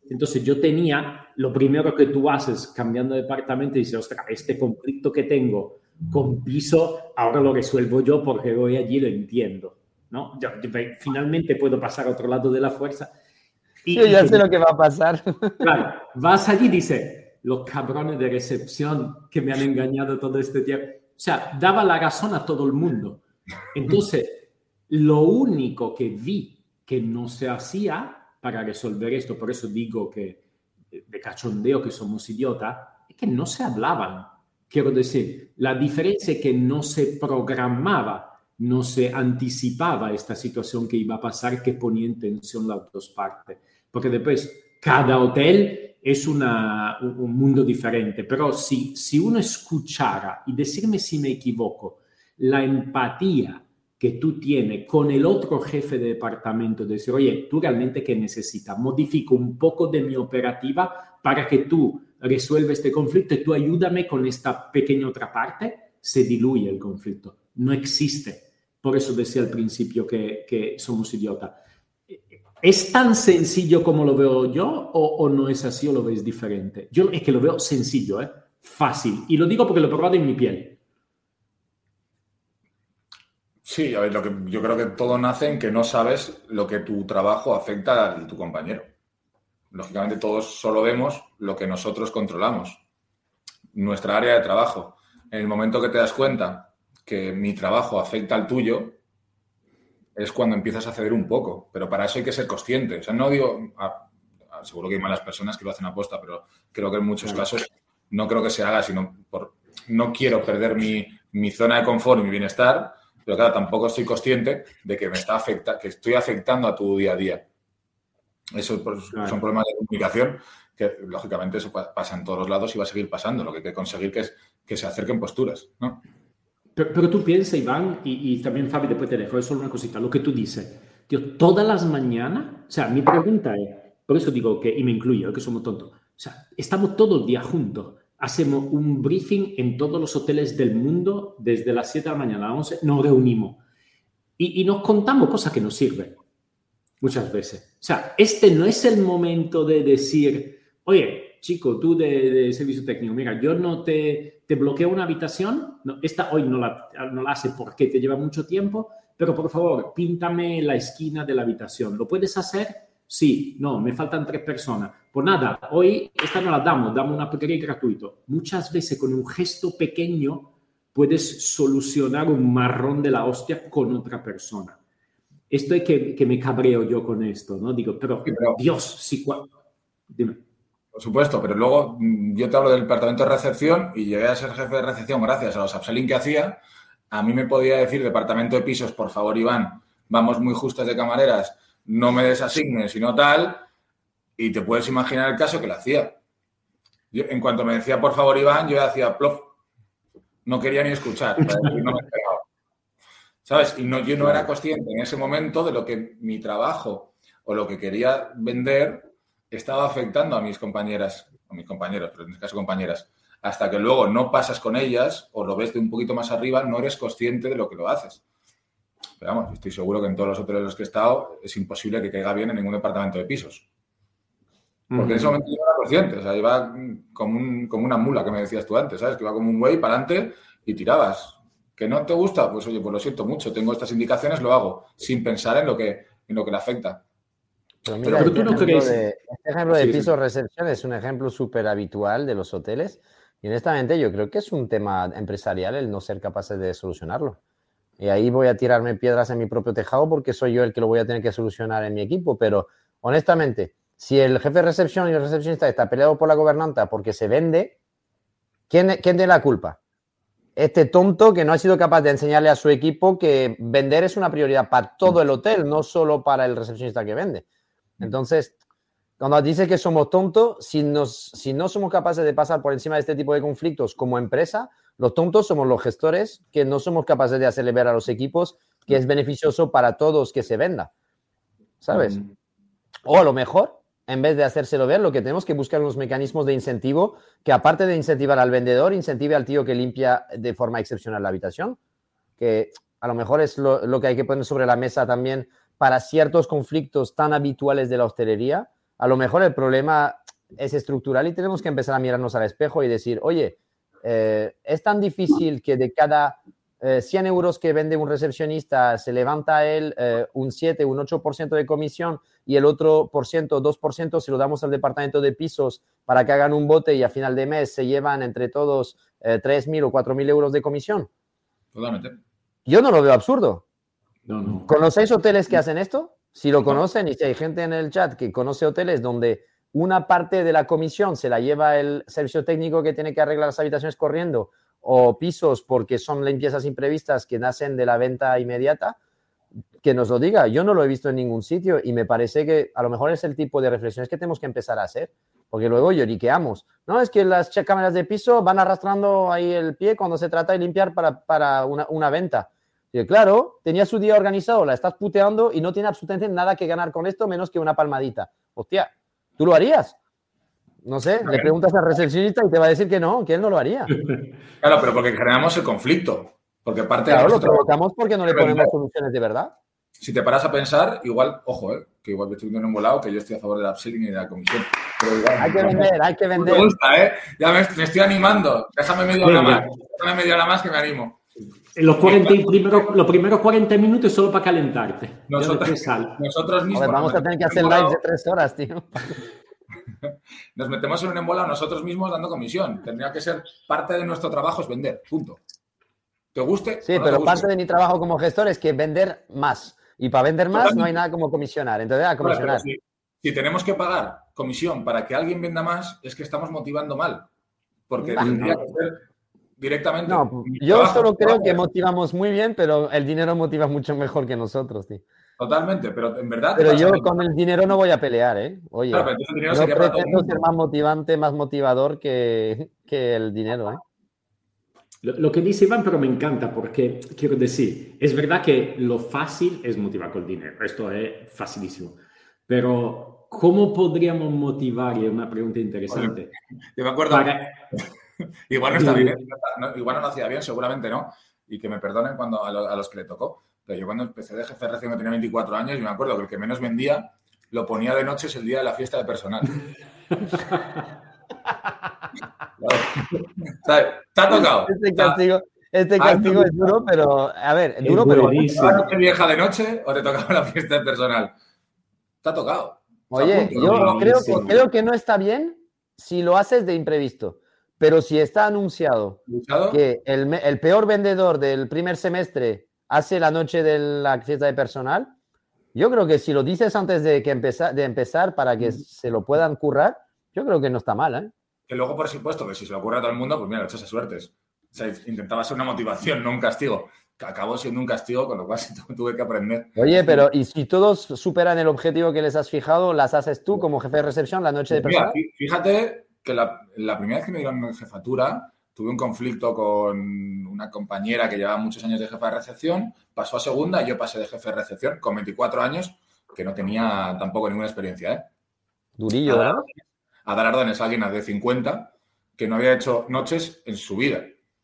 Entonces yo tenía, lo primero que tú haces cambiando de departamento, y dices, ostras, este conflicto que tengo con piso, ahora lo resuelvo yo porque voy allí y lo entiendo, ¿no? Yo, yo, finalmente puedo pasar a otro lado de la fuerza. Y, sí, ya y, sé lo que va a pasar. Claro, vas allí y dices, los cabrones de recepción que me han engañado todo este tiempo. O sea, daba la razón a todo el mundo. Entonces, lo único que vi que no se hacía para resolver esto, por eso digo que de cachondeo que somos idiotas, es que no se hablaban. Quiero decir, la diferencia es que no se programaba, no se anticipaba esta situación que iba a pasar, que ponía en tensión las dos partes. Porque después, cada hotel es una, un mundo diferente, pero si, si uno escuchara, y decirme si me equivoco, la empatía que tú tienes con el otro jefe de departamento, de decir, oye, tú realmente qué necesitas, modifico un poco de mi operativa para que tú resuelvas este conflicto y tú ayúdame con esta pequeña otra parte, se diluye el conflicto, no existe. Por eso decía al principio que, que somos idiotas. ¿Es tan sencillo como lo veo yo o, o no es así o lo ves diferente? Yo es que lo veo sencillo, ¿eh? Fácil. Y lo digo porque lo he probado en mi piel. Sí, a ver, lo que, yo creo que todo nace en que no sabes lo que tu trabajo afecta a tu compañero. Lógicamente todos solo vemos lo que nosotros controlamos, nuestra área de trabajo. En el momento que te das cuenta que mi trabajo afecta al tuyo, es cuando empiezas a ceder un poco, pero para eso hay que ser consciente. O sea, no digo, ah, seguro que hay malas personas que lo hacen a posta, pero creo que en muchos casos no creo que se haga, sino por no quiero perder mi, mi zona de confort y mi bienestar, pero claro, tampoco estoy consciente de que me está afecta, que estoy afectando a tu día a día. Eso pues, claro. Son problemas de comunicación que, lógicamente, eso pasa en todos los lados y va a seguir pasando. Lo que hay que conseguir que es que se acerquen posturas, ¿no? Pero, pero tú piensas, Iván, y, y también Fabi, después te dejo, es solo una cosita, lo que tú dices, tío, todas las mañanas, o sea, mi pregunta es, por eso digo que, y me incluyo, que somos tontos, o sea, estamos todo el día juntos, hacemos un briefing en todos los hoteles del mundo, desde las siete de la mañana a las once, nos reunimos y, y nos contamos cosas que nos sirven, muchas veces. O sea, este no es el momento de decir, oye, chico, tú de, de servicio técnico, mira, yo no te, te bloqueo una habitación, no, esta hoy no la, no la hace porque te lleva mucho tiempo, pero por favor, píntame la esquina de la habitación. ¿Lo puedes hacer? Sí, no, me faltan tres personas. Pues nada, hoy esta no la damos, damos un upgrade gratuito. Muchas veces con un gesto pequeño puedes solucionar un marrón de la hostia con otra persona. Esto es que, que me cabreo yo con esto, ¿no? Digo, pero, sí, pero Dios, sí, ¿cuál? Dime. Por supuesto, pero luego yo te hablo del departamento de recepción y llegué a ser jefe de recepción gracias a los upselling que hacía. A mí me podía decir departamento de pisos, por favor, Iván, vamos muy justas de camareras, no me desasignes, sino tal, y te puedes imaginar el caso que le hacía. Yo, en cuanto me decía, por favor, Iván, yo hacía plof. No quería ni escuchar, no me esperaba. ¿Sabes? Y no, yo no era consciente en ese momento de lo que mi trabajo o lo que quería vender estaba afectando a mis compañeras, a mis compañeros, pero en este caso compañeras, hasta que luego no pasas con ellas o lo ves de un poquito más arriba, no eres consciente de lo que lo haces. Pero vamos, estoy seguro que en todos los hoteles en los que he estado es imposible que caiga bien en ningún departamento de pisos. Porque uh-huh. en ese momento yo no era consciente, o sea, iba como, un, como una mula que me decías tú antes, ¿sabes? Que iba como un güey para adelante y tirabas. ¿Que no te gusta? Pues oye, pues lo siento mucho, tengo estas indicaciones, lo hago, sin pensar en lo que, en lo que le afecta. Pero mira, pero tú no crees. De, este ejemplo de sí, piso sí. recepción es un ejemplo súper habitual de los hoteles y honestamente yo creo que es un tema empresarial el no ser capaces de solucionarlo. Y ahí voy a tirarme piedras en mi propio tejado porque soy yo el que lo voy a tener que solucionar en mi equipo, pero honestamente, si el jefe de recepción y el recepcionista está peleado por la gobernanza porque se vende, ¿quién, quién tiene la culpa? Este tonto que no ha sido capaz de enseñarle a su equipo que vender es una prioridad para todo el hotel, no solo para el recepcionista que vende. Entonces, cuando dice que somos tontos, si, nos, si no somos capaces de pasar por encima de este tipo de conflictos como empresa, los tontos somos los gestores que no somos capaces de hacerle ver a los equipos que es beneficioso para todos que se venda, ¿sabes? Mm. O a lo mejor, en vez de hacérselo ver, lo que tenemos que buscar unos mecanismos de incentivo que, aparte de incentivar al vendedor, incentive al tío que limpia de forma excepcional la habitación, que a lo mejor es lo, lo que hay que poner sobre la mesa también para ciertos conflictos tan habituales de la hostelería, a lo mejor el problema es estructural y tenemos que empezar a mirarnos al espejo y decir, oye, eh, es tan difícil que de cada eh, cien euros que vende un recepcionista se levanta él eh, un siete, un ocho por ciento de comisión y el otro por ciento, dos por ciento se lo damos al departamento de pisos para que hagan un bote y a final de mes se llevan entre todos eh, tres mil o cuatro mil euros de comisión. Totalmente. Yo no lo veo absurdo. No, no. ¿Conocéis hoteles que hacen esto? Si lo conocen y si hay gente en el chat que conoce hoteles donde una parte de la comisión se la lleva el servicio técnico que tiene que arreglar las habitaciones corriendo o pisos porque son limpiezas imprevistas que nacen de la venta inmediata, que nos lo diga. Yo no lo he visto en ningún sitio y me parece que a lo mejor es el tipo de reflexiones que tenemos que empezar a hacer, porque luego lloriqueamos. No, es que las cámaras de piso van arrastrando ahí el pie cuando se trata de limpiar para, para una, una venta. Y claro, tenía su día organizado, la estás puteando y no tiene absolutamente nada que ganar con esto menos que una palmadita. Hostia, ¿tú lo harías? No sé, le preguntas al recepcionista y te va a decir que no, que él no lo haría. Claro, pero porque generamos el conflicto. Porque parte claro, de lo provocamos porque no le ponemos soluciones de verdad. Si te paras a pensar, igual, ojo, eh, que igual me estoy viendo embolado, que yo estoy a favor del upselling y de la comisión. Pero igual, hay que vender, hay que vender. Me gusta, ¿eh? Ya me, me estoy animando. Déjame media hora más. Déjame media hora más que me animo. Los, cuarenta, primero, los primeros cuarenta minutos solo para calentarte. Nosotros, nosotros mismos. Joder, vamos a tener que hacer live de tres horas, tío. Nos metemos en un embolado nosotros mismos dando comisión. Tendría que ser parte de nuestro trabajo es vender, punto. ¿Te guste? Sí, no pero te guste? parte de mi trabajo como gestor es que vender más. Y para vender más no hay nada como comisionar. Entonces, a comisionar. Vale, si, si tenemos que pagar comisión para que alguien venda más, es que estamos motivando mal. Porque bah, tendría no. que ser directamente. No, yo trabajo, solo creo trabajo. que motivamos muy bien, pero el dinero motiva mucho mejor que nosotros, tío. Totalmente, pero en verdad... Pero yo con el dinero no voy a pelear, ¿eh? Oye, claro, pero entonces el dinero yo sería para todo el pretendo mundo. ser más motivante, más motivador que, que el dinero, ¿eh? Lo, lo que dice Iván, pero me encanta porque, quiero decir, es verdad que lo fácil es motivar con dinero, esto es facilísimo, pero ¿cómo podríamos motivar? Y es una pregunta interesante. Oye, yo me acuerdo, Para... igual no está bien, ¿eh? no, igual no lo hacía bien, seguramente no, y que me perdonen cuando a, lo, a los que le tocó, pero yo cuando empecé de jefe de recepción que tenía veinticuatro años, yo me acuerdo que el que menos vendía lo ponía de noche, es el día de la fiesta de personal. ¿Sabes? Te ha tocado. Este castigo, este castigo es duro, pero a ver, es duro, pero ¿Te tocaba noche vieja de noche o te tocaba la fiesta de personal? Te ha tocado. Oye, yo creo que, creo que no está bien si lo haces de imprevisto, pero si está anunciado ¿Anunciado? que el, el peor vendedor del primer semestre hace la noche de la fiesta de personal, yo creo que si lo dices antes de, que empezar, de empezar para que se lo puedan currar, yo creo que no está mal, ¿eh? Que luego, por supuesto, que si se lo ocurre a todo el mundo, pues mira, lo echas a suertes. O sea, intentaba ser una motivación, no un castigo. Que acabó siendo un castigo, con lo cual tuve que aprender. Oye, pero ¿y si todos superan el objetivo que les has fijado, las haces tú como jefe de recepción la noche de personal? Mira, fíjate que la, la primera vez que me dieron jefatura, tuve un conflicto con una compañera que llevaba muchos años de jefa de recepción, pasó a segunda y yo pasé de jefe de recepción con veinticuatro años, que no tenía tampoco ninguna experiencia, ¿eh? Durillo, ¿verdad? A dar órdenes a alguien de cincuenta que no había hecho noches en su vida.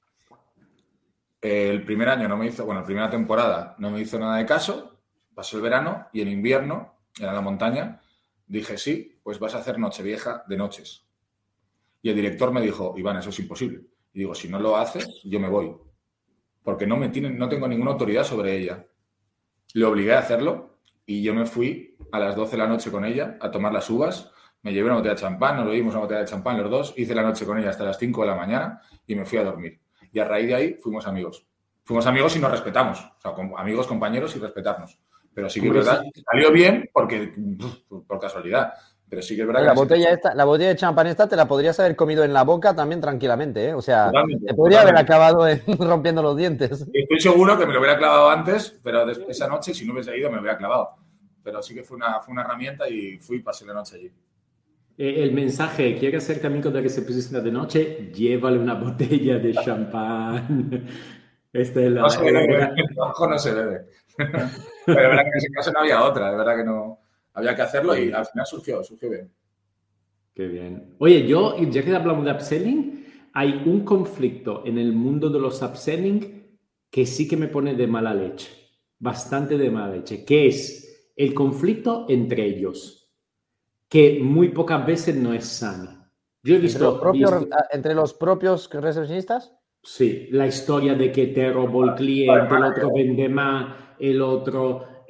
El primer año no me hizo, bueno, la primera temporada no me hizo nada de caso, pasó el verano y en invierno, en la montaña, dije, sí, pues vas a hacer Nochevieja de noches. Y el director me dijo, Iván, eso es imposible. Y digo, si no lo haces, yo me voy. Porque no, me tienen, no tengo ninguna autoridad sobre ella. Le obligué a hacerlo y yo me fui a las doce de la noche con ella a tomar las uvas. Me llevé una botella de champán, nos bebimos una botella de champán los dos, hice la noche con ella hasta las cinco de la mañana y me fui a dormir. Y a raíz de ahí fuimos amigos. Fuimos amigos y nos respetamos. O sea, como amigos, compañeros y respetarnos. Pero sí que es verdad, salió bien porque por casualidad. Pero sí que es verdad la que... Botella esta, la botella de champán esta te la podrías haber comido en la boca también tranquilamente, ¿eh? O sea, totalmente, te podría totalmente. haber acabado en, rompiendo los dientes. Estoy seguro que me lo hubiera clavado antes, pero esa noche, si no hubiese ido, me lo hubiera clavado. Pero sí que fue una, fue una herramienta y fui y pasé la noche allí. El mensaje, ¿quieres ser amigo de recepcionista de noche? Llévale una botella de champán. Este es la, No se bebe, la... ojo, no se bebe. Pero de verdad que en ese caso no había otra, de verdad que no había que hacerlo y al final surgió, surgió bien. Qué bien. Oye, yo, ya que hablamos de upselling, hay un conflicto en el mundo de los upselling que sí que me pone de mala leche, bastante de mala leche, que es el conflicto entre ellos. que muy pocas veces no es sana. Yo he visto... ¿Entre los propios, visto, ¿entre los propios recepcionistas? Sí, la historia de que te robó el cliente, el otro vende más, el otro...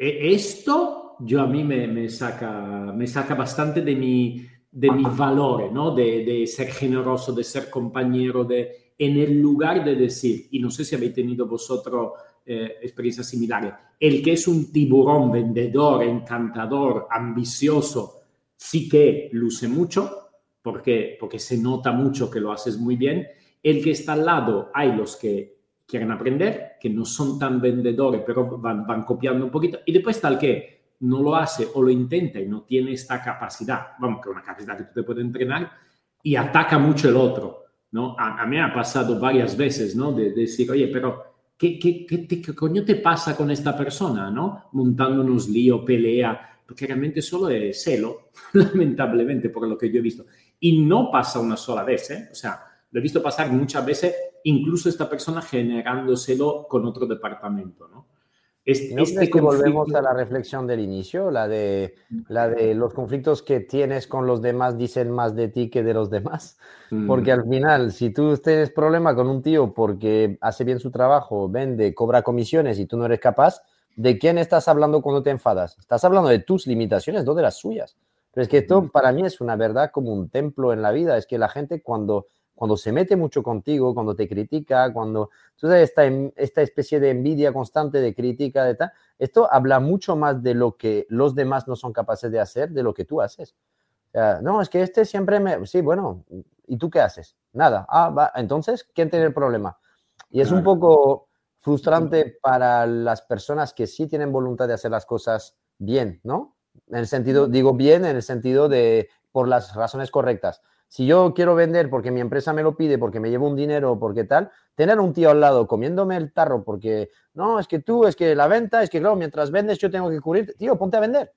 Esto yo a mí me, me, saca, me saca bastante de mi, de mi valor, ¿no? De, de ser generoso, de ser compañero, de, en el lugar de decir, y no sé si habéis tenido vosotros eh, experiencias similares, el que es un tiburón vendedor, encantador, ambicioso, sí que luce mucho, porque, porque se nota mucho que lo haces muy bien. El que está al lado, hay los que quieren aprender, que no son tan vendedores, pero van, van copiando un poquito. Y después está el que no lo hace o lo intenta y no tiene esta capacidad, vamos, que es una capacidad que tú te puedes entrenar, y ataca mucho el otro, ¿no? A, a mí me ha pasado varias veces, ¿no? De, de decir, oye, pero ¿qué, qué, qué, te, ¿qué coño te pasa con esta persona, ¿no? Montando unos líos, pelea, porque realmente solo es celo, lamentablemente, por lo que yo he visto. Y no pasa una sola vez, ¿eh? O sea, lo he visto pasar muchas veces, incluso esta persona generándoselo con otro departamento, ¿no? Este, ¿No crees que conflicto... volvemos a la reflexión del inicio? La de, la de los conflictos que tienes con los demás dicen más de ti que de los demás. Mm. Porque al final, si tú tienes problema con un tío porque hace bien su trabajo, vende, cobra comisiones y tú no eres capaz, ¿de quién estás hablando cuando te enfadas? Estás hablando de tus limitaciones, no de las suyas. Pero es que esto para mí es una verdad como un templo en la vida. Es que la gente cuando... cuando se mete mucho contigo, cuando te critica, cuando tú sabes esta, esta especie de envidia constante, de crítica, de tal, esto habla mucho más de lo que los demás no son capaces de hacer, de lo que tú haces. O sea, no, es que este siempre me... Sí, bueno, ¿y tú qué haces? Nada. Ah, va, entonces, ¿quién tiene el problema? Y es claro. un poco frustrante para las personas que sí tienen voluntad de hacer las cosas bien, ¿no? En el sentido, digo bien, en el sentido de por las razones correctas. Si yo quiero vender porque mi empresa me lo pide, porque me llevo un dinero, porque tal, tener un tío al lado comiéndome el tarro porque, no, es que tú, es que la venta, es que claro, mientras vendes yo tengo que cubrir, tío, ponte a vender.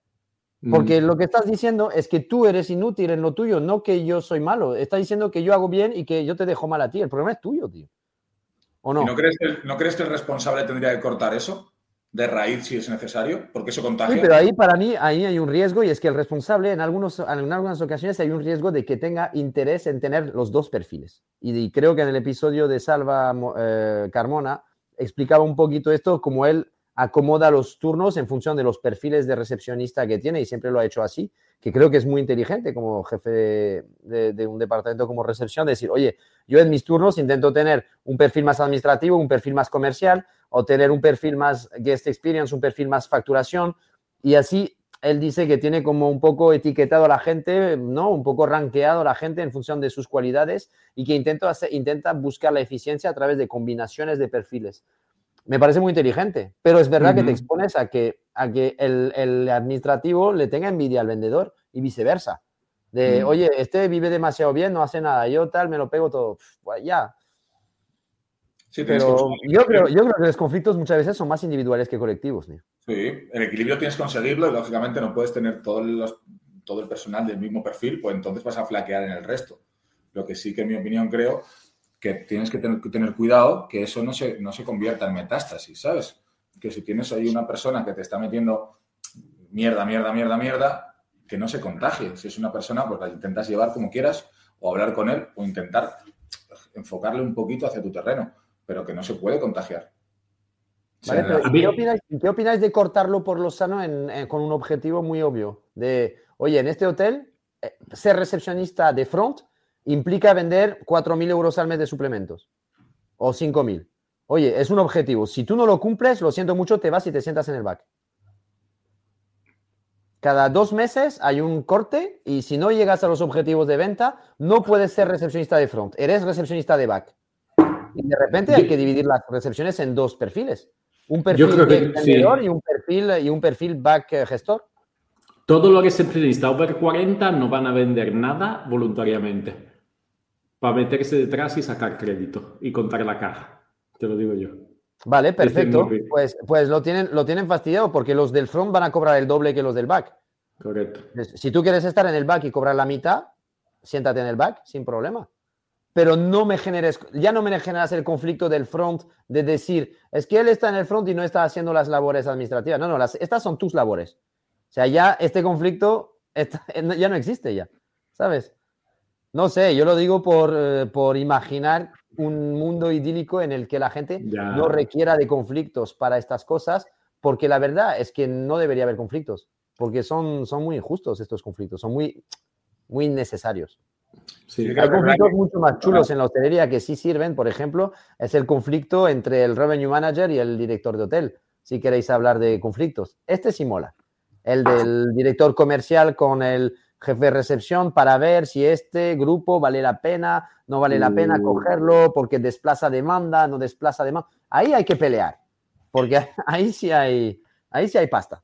Porque mm. lo que estás diciendo es que tú eres inútil en lo tuyo, no que yo soy malo. Estás diciendo que yo hago bien y que yo te dejo mal a ti. El problema es tuyo, tío. ¿O no? ¿Y no crees que, ¿no crees que el responsable tendría que cortar eso? De raíz si es necesario, porque eso contagia. Sí, pero ahí para mí ahí hay un riesgo y es que el responsable en, algunos, en algunas ocasiones hay un riesgo de que tenga interés en tener los dos perfiles. Y, y creo que en el episodio de Salva eh, Carmona explicaba un poquito esto, como él acomoda los turnos en función de los perfiles de recepcionista que tiene y siempre lo ha hecho así, que creo que es muy inteligente como jefe de, de, de un departamento como recepción, decir, oye, yo en mis turnos intento tener un perfil más administrativo, un perfil más comercial, o tener un perfil más guest experience, un perfil más facturación, y así él dice que tiene como un poco etiquetado a la gente, ¿no? Un poco rankeado a la gente en función de sus cualidades y que intenta, hacer, intenta buscar la eficiencia a través de combinaciones de perfiles. Me parece muy inteligente, pero es verdad uh-huh. que te expones a que, a que el, el administrativo le tenga envidia al vendedor y viceversa. De, uh-huh. oye, este vive demasiado bien, no hace nada, yo tal, me lo pego todo, pues ya. Sí, pero yo creo, yo creo que los conflictos muchas veces son más individuales que colectivos, ¿no? Sí, el equilibrio tienes que conseguirlo y lógicamente no puedes tener todo el, todo el personal del mismo perfil, pues entonces vas a flaquear en el resto. Lo que sí que en mi opinión creo que tienes que tener, que tener cuidado que eso no se, no se convierta en metástasis, ¿sabes? Que si tienes ahí una persona que te está metiendo mierda, mierda, mierda, mierda, que no se contagie. Si es una persona, pues la intentas llevar como quieras o hablar con él o intentar enfocarle un poquito hacia tu terreno, pero que no se puede contagiar. Vale, pero ¿y qué opináis, qué opináis de cortarlo por lo sano en, en, con un objetivo muy obvio? De, oye, en este hotel, eh, ser recepcionista de front implica vender cuatro mil euros al mes de suplementos o cinco mil. Oye, es un objetivo. Si tú no lo cumples, lo siento mucho, te vas y te sientas en el back. Cada dos meses hay un corte y si no llegas a los objetivos de venta, no puedes ser recepcionista de front. Eres recepcionista de back. Y de repente hay que dividir las recepciones en dos perfiles. Un perfil Yo creo que, vendedor sí. y un perfil y un perfil back gestor. Todos los recepcionistas over cuarenta no van a vender nada voluntariamente. Para meterse detrás y sacar crédito y contar la caja. Te lo digo yo. Vale, perfecto. Pues, pues lo, tienen, lo tienen fastidiado porque los del front van a cobrar el doble que los del back. Correcto. Si tú quieres estar en el back y cobrar la mitad, siéntate en el back sin problema. Pero no me generes, ya no me generas el conflicto del front de decir, es que él está en el front y no está haciendo las labores administrativas. No, no, las, estas son tus labores. O sea, ya este conflicto Esta, ya no existe ya, ¿sabes? No sé, yo lo digo por, eh, por imaginar un mundo idílico en el que la gente ya. no requiera de conflictos para estas cosas, porque la verdad es que no debería haber conflictos, porque son, son muy injustos estos conflictos, son muy, muy innecesarios. Sí, hay conflictos que... mucho más chulos en la hostelería que sí sirven, por ejemplo, es el conflicto entre el revenue manager y el director de hotel, si queréis hablar de conflictos. Este sí mola, el del director comercial con el jefe de recepción para ver si este grupo vale la pena, no vale la pena cogerlo porque desplaza demanda, no desplaza demanda. Ahí hay que pelear, porque ahí sí hay, ahí sí hay pasta.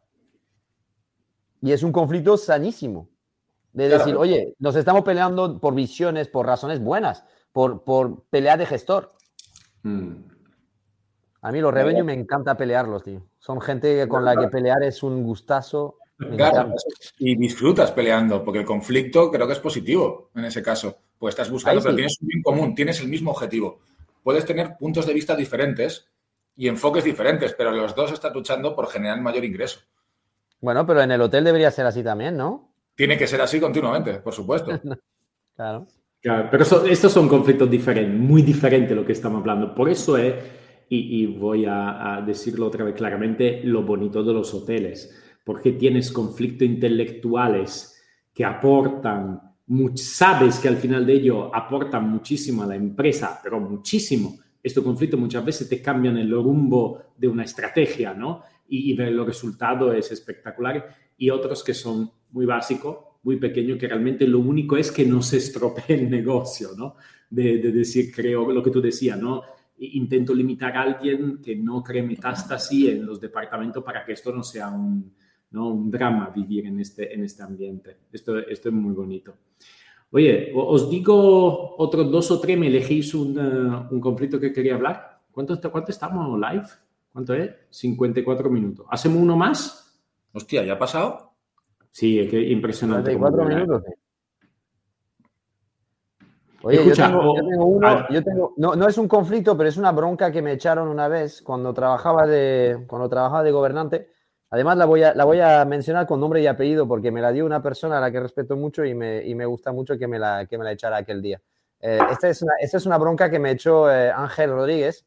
Y es un conflicto sanísimo. De decir, claro. Oye, nos estamos peleando por visiones, por razones buenas, por, por pelea de gestor. Mm. A mí los revenue me encanta pelearlos, tío. Son gente con la que pelear es un gustazo. Claro, y disfrutas peleando, porque el conflicto creo que es positivo en ese caso. Pues estás buscando, Ahí pero sí. tienes un bien común, tienes el mismo objetivo. Puedes tener puntos de vista diferentes y enfoques diferentes, pero los dos están luchando por generar mayor ingreso. Bueno, pero en el hotel debería ser así también, ¿no? Tiene que ser así continuamente, por supuesto. Claro. Claro, pero so, estos son conflictos diferentes, muy diferentes de lo que estamos hablando. Por eso es, y, y voy a, a decirlo otra vez claramente, lo bonito de los hoteles. Porque tienes conflictos intelectuales que aportan, sabes que al final de ello aportan muchísimo a la empresa, pero muchísimo. Estos conflictos muchas veces te cambian el rumbo de una estrategia, ¿no? Y, y ver los resultados es espectacular. Y otros que son muy básicos, muy pequeños, que realmente lo único es que no se estropee el negocio, ¿no? De, de decir, creo, lo que tú decías, ¿no? Intento limitar a alguien que no cree metástasis en los departamentos para que esto no sea un, ¿no? un drama vivir en este, en este ambiente. Esto, esto es muy bonito. Oye, os digo otros dos o tres, me elegís un, uh, un conflicto que quería hablar. ¿Cuánto, ¿Cuánto estamos live? ¿Cuánto es? cincuenta y cuatro minutos. ¿Hacemos uno más? Hostia, ¿ya ha pasado? Sí, es que impresionante. cincuenta y cuatro minutos. Oye, Escucha, yo, tengo, o, yo tengo uno, a... yo tengo, no, no es un conflicto, pero es una bronca que me echaron una vez cuando trabajaba de, cuando trabajaba de gobernante. Además, la voy, a, la voy a mencionar con nombre y apellido porque me la dio una persona a la que respeto mucho y me, y me gusta mucho que me la, que me la echara aquel día. Eh, esta, es una, esta es una bronca que me echó eh, Ángel Rodríguez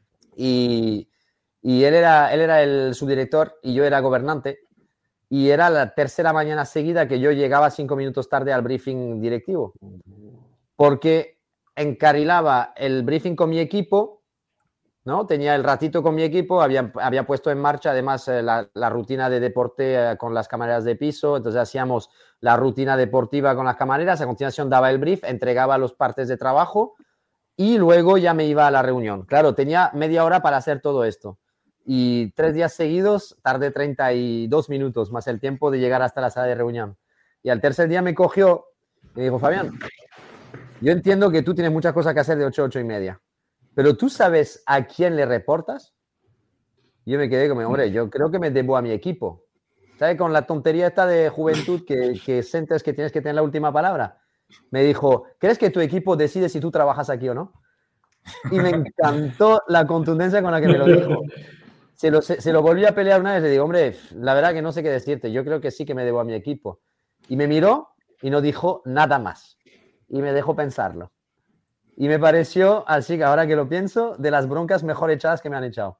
y, y él, era, él era el subdirector y yo era gobernante. Y era la tercera mañana seguida que yo llegaba cinco minutos tarde al briefing directivo. Porque encarrilaba el briefing con mi equipo, ¿no? Tenía el ratito con mi equipo, había, había puesto en marcha además eh, la, la rutina de deporte eh, con las camareras de piso, entonces hacíamos la rutina deportiva con las camareras, a continuación daba el brief, entregaba los partes de trabajo y luego ya me iba a la reunión. Claro, tenía media hora para hacer todo esto. Y tres días seguidos tardé treinta y dos minutos más el tiempo de llegar hasta la sala de reunión. Y al tercer día me cogió y me dijo, Fabián, yo entiendo que tú tienes muchas cosas que hacer de ocho a ocho y media, pero ¿tú sabes a quién le reportas? Y yo me quedé como, hombre, yo creo que me debo a mi equipo. ¿Sabes? Con la tontería esta de juventud que, que sientes que tienes que tener la última palabra. Me dijo, ¿crees que tu equipo decide si tú trabajas aquí o no? Y me encantó la contundencia con la que me lo dijo. Se lo, se, se lo volví a pelear una vez y le digo, hombre, la verdad que no sé qué decirte, yo creo que sí que me debo a mi equipo. Y me miró y no dijo nada más. Y me dejó pensarlo. Y me pareció, así que ahora que lo pienso, de las broncas mejor echadas que me han echado.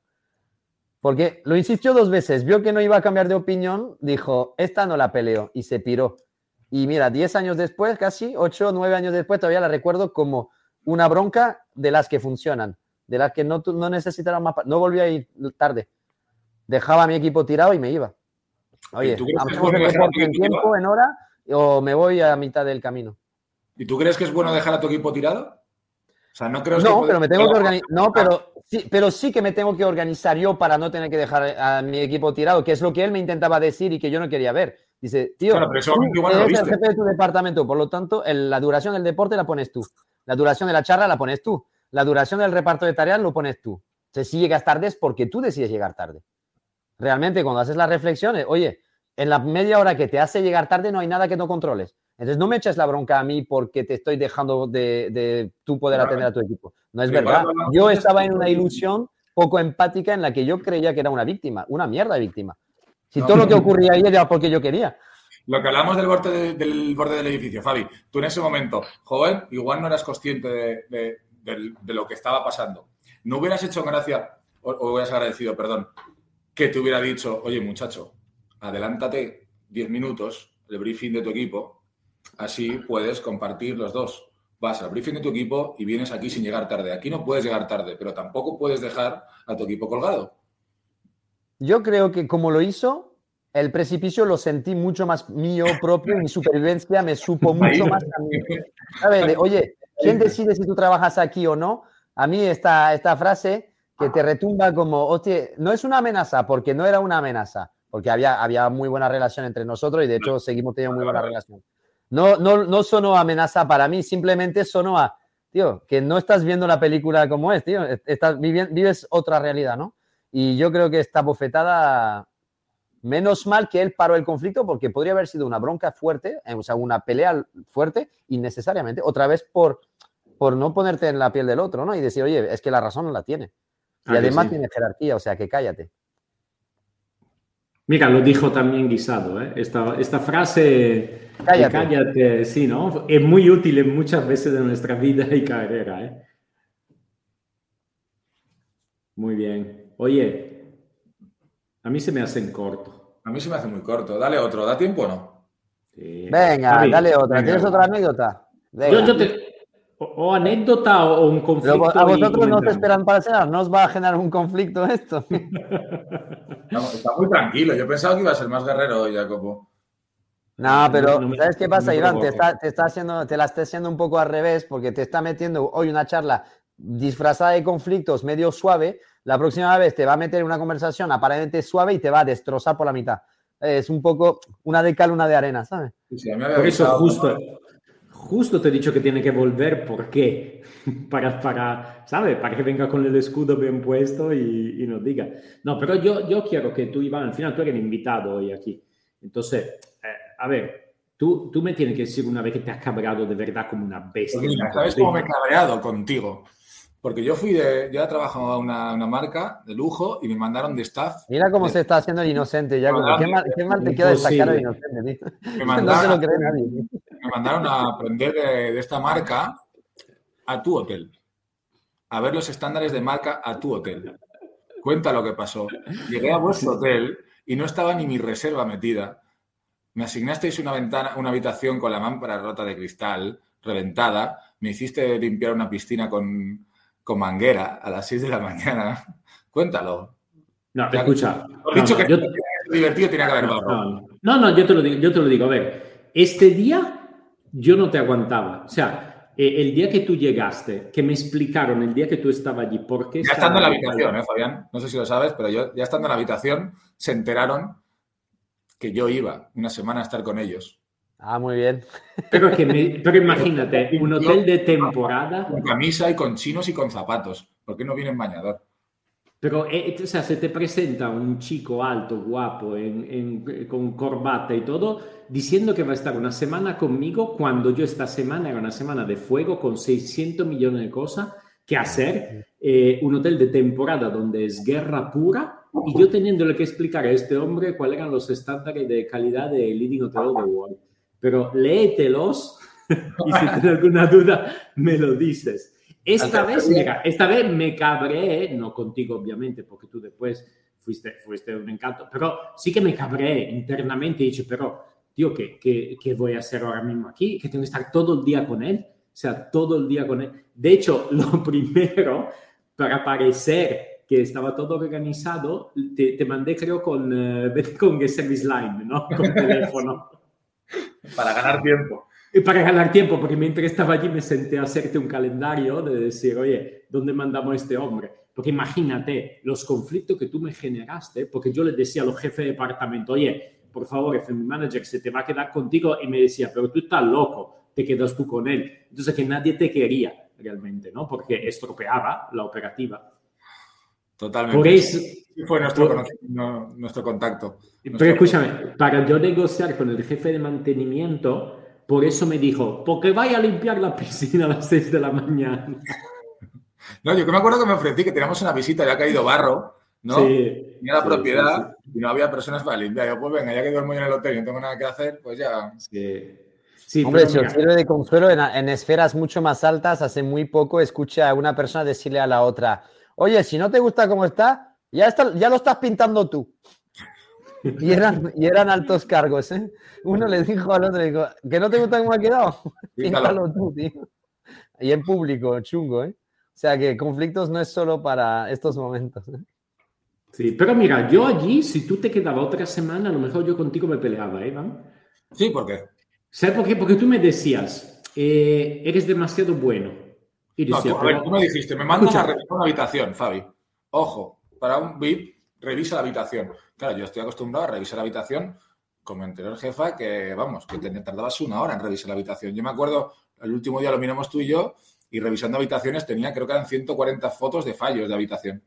Porque lo insistió dos veces, vio que no iba a cambiar de opinión, dijo, esta no la peleo, y se piró. Y mira, diez años después, casi, ocho, nueve años después, todavía la recuerdo como una bronca de las que funcionan. De las que no, no necesitaron más... No volví a ir tarde. Dejaba a mi equipo tirado y me iba. Oye, ¿hacemos el reporte en tiempo, en hora, o me voy a mitad del camino? ¿Y tú crees que es bueno dejar a tu equipo tirado? O sea, no creo que... No, pero me tengo que organizar... No, pero sí, pero sí que me tengo que organizar yo para no tener que dejar a mi equipo tirado, que es lo que él me intentaba decir y que yo no quería ver. Dice, tío, claro, pero eso tú igual no eres el jefe de tu departamento, por lo tanto, el, la duración del deporte la pones tú. La duración de la charla la pones tú. La duración del reparto de tareas lo pones tú. O sea, si llegas tarde es porque tú decides llegar tarde. Realmente, cuando haces las reflexiones, oye, en la media hora que te hace llegar tarde no hay nada que no controles. Entonces, no me eches la bronca a mí porque te estoy dejando de, de tú poder claro. atender a tu equipo. No es sí, verdad. Claro, no, yo no, estaba en una ilusión poco empática en la que yo creía que era una víctima, una mierda de víctima. Si no, todo lo que ocurría ahí era porque yo quería. Lo que hablamos del borde, de, del borde del edificio, Fabi, tú en ese momento, joven, igual no eras consciente de, de, de, de lo que estaba pasando. ¿No hubieras hecho gracia, o, o hubieras agradecido, perdón, que te hubiera dicho, oye, muchacho, adelántate diez minutos el briefing de tu equipo, así puedes compartir los dos. Vas al briefing de tu equipo y vienes aquí sin llegar tarde. Aquí no puedes llegar tarde, pero tampoco puedes dejar a tu equipo colgado. Yo creo que como lo hizo, el precipicio lo sentí mucho más mío propio y mi supervivencia me supo mucho más a mí. ¿Sabes? De, oye, ¿quién decide si tú trabajas aquí o no? A mí esta, esta frase que te retumba como, hostia, no es una amenaza, porque no era una amenaza, porque había, había muy buena relación entre nosotros y de hecho seguimos teniendo muy buena relación. No, no, no sonó amenaza para mí, simplemente sonó a, tío, que no estás viendo la película como es, tío, estás, vives otra realidad, ¿no? Y yo creo que esta bofetada, menos mal que él paró el conflicto porque podría haber sido una bronca fuerte, o sea, una pelea fuerte innecesariamente, otra vez por, por no ponerte en la piel del otro, ¿no? Y decir, oye, es que la razón no la tiene. Y ah, además sí. Tiene jerarquía, o sea, que cállate. Mira, lo dijo también Guisado, ¿eh? Esta, esta frase, cállate. cállate, sí, ¿no? Es muy útil en muchas veces de nuestra vida y carrera, ¿eh? Muy bien. Oye, a mí se me hacen corto. A mí se me hace muy corto. Dale otro, ¿da tiempo o no? Sí. Venga, Javi, dale otra. Venga. ¿Tienes otra anécdota? Yo, yo te... o, o anécdota o, o un conflicto. Pero a vosotros no te esperan para cenar, ¿no os va a generar un conflicto esto? No, está muy tranquilo. Yo pensaba que iba a ser más guerrero hoy, Jacopo. No, pero no, no me, ¿sabes qué pasa, no Iván? Te, está, te, está haciendo, te la está haciendo un poco al revés porque te está metiendo hoy una charla disfrazada de conflictos medio suave. La próxima vez te va a meter en una conversación aparentemente suave y te va a destrozar por la mitad. Es un poco una de cal, una de arena, ¿sabes? Sí, sí, me por eso justo, justo te he dicho que tiene que volver. ¿Por qué? Para, para, ¿sabes? Para que venga con el escudo bien puesto y, y nos diga. No, pero yo, yo quiero que tú, Iván, al final tú eres el invitado hoy aquí. Entonces, eh, a ver, tú, tú me tienes que decir una vez que te has cabreado de verdad como una bestia. Pues mira, ¿sabes cómo me he cabreado contigo? Porque yo fui de, yo he trabajado en una, una marca de lujo y me mandaron de staff. Mira cómo de, se está haciendo el inocente, ya. Como, ¿qué, mal, ¿Qué mal te queda esta cara de inocente, tío? Me mandaron, no se lo cree nadie. Me mandaron a aprender de, de esta marca a tu hotel. A ver los estándares de marca a tu hotel. Cuenta lo que pasó. Llegué a vuestro hotel y no estaba ni mi reserva metida. Me asignasteis una ventana, una habitación con la lámpara rota de cristal, reventada. Me hiciste limpiar una piscina con... con manguera a las seis de la mañana. Cuéntalo. No, ya, escucha. Has dicho no, que yo, divertido tenía que haber no, barro. No, no, yo te lo digo, yo te lo digo. A ver, este día yo no te aguantaba. O sea, eh, el día que tú llegaste, que me explicaron el día que tú estabas allí, por qué... Ya estando en la habitación, ¿eh, Fabián? No sé si lo sabes, pero yo ya estando en la habitación se enteraron que yo iba una semana a estar con ellos. Ah, muy bien. Pero, que me, pero imagínate, un hotel de temporada... Con camisa y con chinos y con zapatos. ¿Por qué no viene en bañador? Pero, eh, o sea, se te presenta un chico alto, guapo, en, en, con corbata y todo, diciendo que va a estar una semana conmigo, cuando yo esta semana era una semana de fuego con seiscientos millones de cosas que hacer, eh, un hotel de temporada donde es guerra pura, y yo teniéndole que explicar a este hombre cuáles eran los estándares de calidad de Leading Hotel of the World. Pero léetelos y si tienes alguna duda me lo dices. Esta vez, mira, esta vez me cabré, no contigo obviamente, porque tú después fuiste, fuiste un encanto, pero sí que me cabré internamente y dije, pero, tío, ¿qué, qué, ¿qué voy a hacer ahora mismo aquí? Que tengo que estar todo el día con él, o sea, todo el día con él. De hecho, lo primero, para parecer que estaba todo organizado, te, te mandé creo con, uh, con Service Line, ¿no? Con teléfono. Para ganar tiempo. Y para ganar tiempo, porque mientras estaba allí me senté a hacerte un calendario de decir, oye, ¿dónde mandamos a este hombre? Porque imagínate los conflictos que tú me generaste, porque yo le decía a los jefes de departamento, oye, por favor, F M Manager se te va a quedar contigo, y me decía, pero tú estás loco, te quedas tú con él. Entonces que nadie te quería realmente, ¿no? Porque estropeaba la operativa. Totalmente. Por eso, sí fue nuestro, por, no, nuestro contacto. Pero nuestro escúchame, para yo negociar con el jefe de mantenimiento, por eso me dijo, porque vaya a limpiar la piscina a las seis de la mañana. No, yo que me acuerdo que me ofrecí que teníamos una visita, ya ha caído barro, ¿no? Sí, tenía la sí, propiedad sí, sí. y no había personas para limpiar. Yo, pues venga, ya que duermo yo en el hotel y no tengo nada que hacer, pues ya... Sí, sí, Hombre, pero si os mira, sirve de consuelo, en, en esferas mucho más altas, hace muy poco escuché a una persona decirle a la otra, oye, si no te gusta cómo está, ya, está, ya lo estás pintando tú. Y eran, y eran altos cargos, ¿eh? Uno le dijo al otro, dijo, ¿que no te gusta cómo ha quedado? Píntalo. Píntalo tú, tío. Y en público, chungo, ¿eh? O sea que conflictos no es solo para estos momentos, ¿eh? sí, pero mira, yo allí, si tú te quedabas otra semana, a lo mejor yo contigo me peleaba, ¿eh, Iván? Sí, ¿por qué? ¿Sabes por qué? Porque tú me decías, eh, eres demasiado bueno. Y No, tú, decía, a ver, pero, tú me dijiste, me mandas a escucha, revisar una habitación, Fabi. Ojo, para un V I P, revisa la habitación. Claro, yo estoy acostumbrado a revisar la habitación con mi anterior jefa, que vamos, que te tardabas una hora en revisar la habitación. Yo me acuerdo, el último día lo miramos tú y yo, y revisando habitaciones tenía, creo que eran ciento cuarenta fotos de fallos de habitación.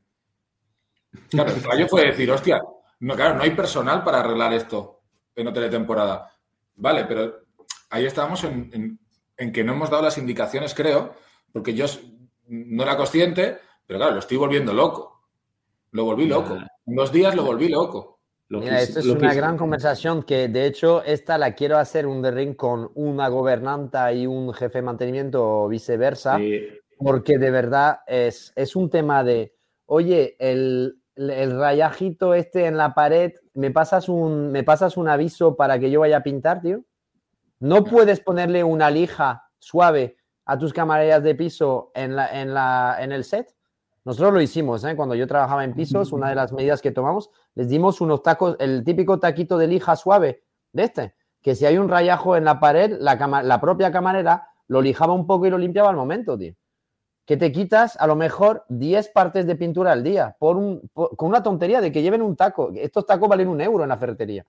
Claro, el fallo fue decir, hostia, no, claro, no hay personal para arreglar esto en hotel de temporada. Vale, pero ahí estábamos en, en, en que no hemos dado las indicaciones, creo, porque yo no era consciente, pero claro, lo estoy volviendo loco. Lo volví loco. nah, En dos días lo nah, volví loco. Mira, esto loquísimo, es una loquísimo. gran conversación que de hecho esta la quiero hacer un The Ring con una gobernanta y un jefe de mantenimiento o viceversa, Sí. porque de verdad es, es un tema de, oye, el, el rayajito este en la pared, ¿me pasas, un, ¿me pasas un aviso para que yo vaya a pintar, tío? ¿No puedes ponerle una lija suave a tus camareras de piso en, la, en, la, en el set? Nosotros lo hicimos, ¿eh? Cuando yo trabajaba en pisos, una de las medidas que tomamos, les dimos unos tacos, el típico taquito de lija suave de este, que si hay un rayajo en la pared, la, cama, la propia camarera lo lijaba un poco y lo limpiaba al momento, tío. Que te quitas a lo mejor diez partes de pintura al día por un, por, con una tontería de que lleven un taco. Estos tacos valen un euro en la ferretería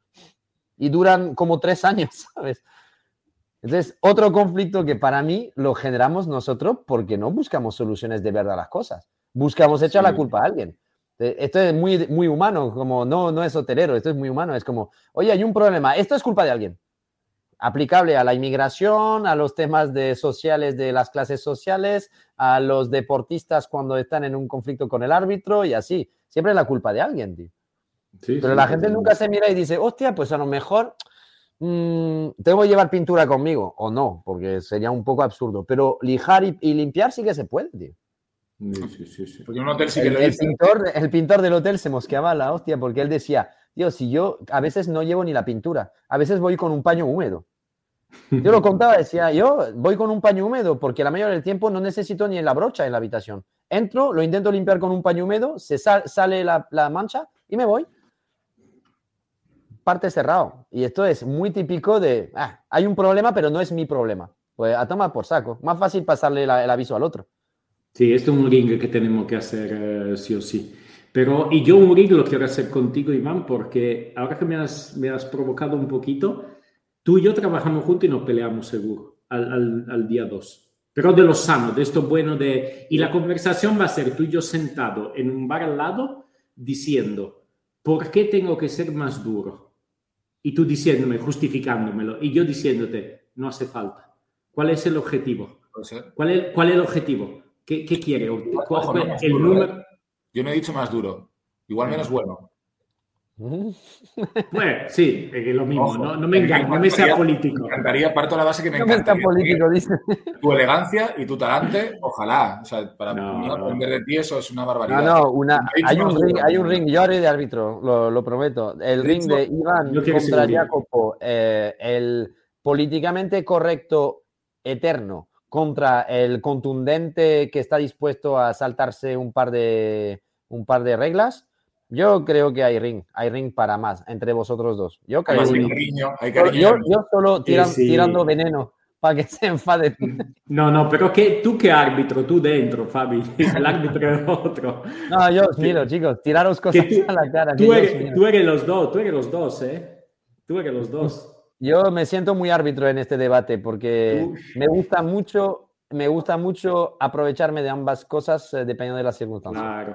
y duran como tres años, ¿sabes? Entonces, otro conflicto que para mí lo generamos nosotros porque no buscamos soluciones de verdad a las cosas. Buscamos echar sí. la culpa a alguien. Esto es muy, muy humano, como no, no es hotelero, esto es muy humano. Es como, oye, hay un problema, esto es culpa de alguien. Aplicable a la inmigración, a los temas de sociales de las clases sociales, a los deportistas cuando están en un conflicto con el árbitro y así. Siempre es la culpa de alguien, tío. Sí, Pero sí, la gente nunca se mira y dice, hostia, pues a lo mejor mmm, tengo que llevar pintura conmigo. O no, porque sería un poco absurdo. Pero lijar y, y limpiar sí que se puede, tío. Sí, sí, sí. Porque un hotel sí que el, lo el, hice. pintor, el pintor del hotel se mosqueaba la hostia porque él decía, tío, si yo a veces no llevo ni la pintura, a veces voy con un paño húmedo. Yo lo contaba, decía, yo voy con un paño húmedo porque la mayoría del tiempo no necesito ni la brocha en la habitación. Entro, lo intento limpiar con un paño húmedo, se sal, sale la, la mancha y me voy. Parte cerrado. Y esto es muy típico de, ah, hay un problema, pero no es mi problema. Pues a tomar por saco. Más fácil pasarle la, el aviso al otro. Sí, esto es un ring que tenemos que hacer uh, sí o sí. Pero, y yo un ring lo quiero hacer contigo, Iván, porque ahora que me has, me has provocado un poquito, tú y yo trabajamos juntos y nos peleamos seguro al, al, al día dos. Pero de lo sano, de esto bueno de... Y la conversación va a ser tú y yo sentado en un bar al lado diciendo, ¿por qué tengo que ser más duro? Y tú diciéndome, justificándomelo, y yo diciéndote, no hace falta. ¿Cuál es el objetivo? ¿Cuál es, cuál es el objetivo? ¿Qué, qué quiere? ¿Cuál, Ojo, cuál, no, el duro, número? ¿eh? Yo no he dicho más duro. Igual menos bueno. Bueno, sí, es lo mismo. Ojo, no, no me engañes, no me sea político. Me encantaría, parto la base que me no encantaría. Me está político, dice. Tu elegancia y tu talante, ojalá. O sea, para no, mí aprender de ti eso es una barbaridad. No, no, una, hay, un ring, hay un ring, yo haré de árbitro, lo, lo prometo. El de ring hecho, de Iván contra Jacopo, eh, el políticamente correcto eterno contra el contundente que está dispuesto a saltarse un par de, un par de reglas. Yo creo que hay ring, hay ring para más entre vosotros dos. Yo creo hay que cariño, hay cariño. Yo, yo solo tiran, sí, sí. tirando veneno para que se enfaden. No, no, pero que tú qué árbitro, tú dentro, Fabi, el árbitro es otro. No, yo os miro, chicos, tiraros cosas tú, a la cara. Tú eres, tú eres los dos, tú eres los dos, ¿eh? Tú eres los dos. Yo me siento muy árbitro en este debate porque Uf. me gusta mucho, me gusta mucho aprovecharme de ambas cosas eh, dependiendo de las circunstancias. Claro.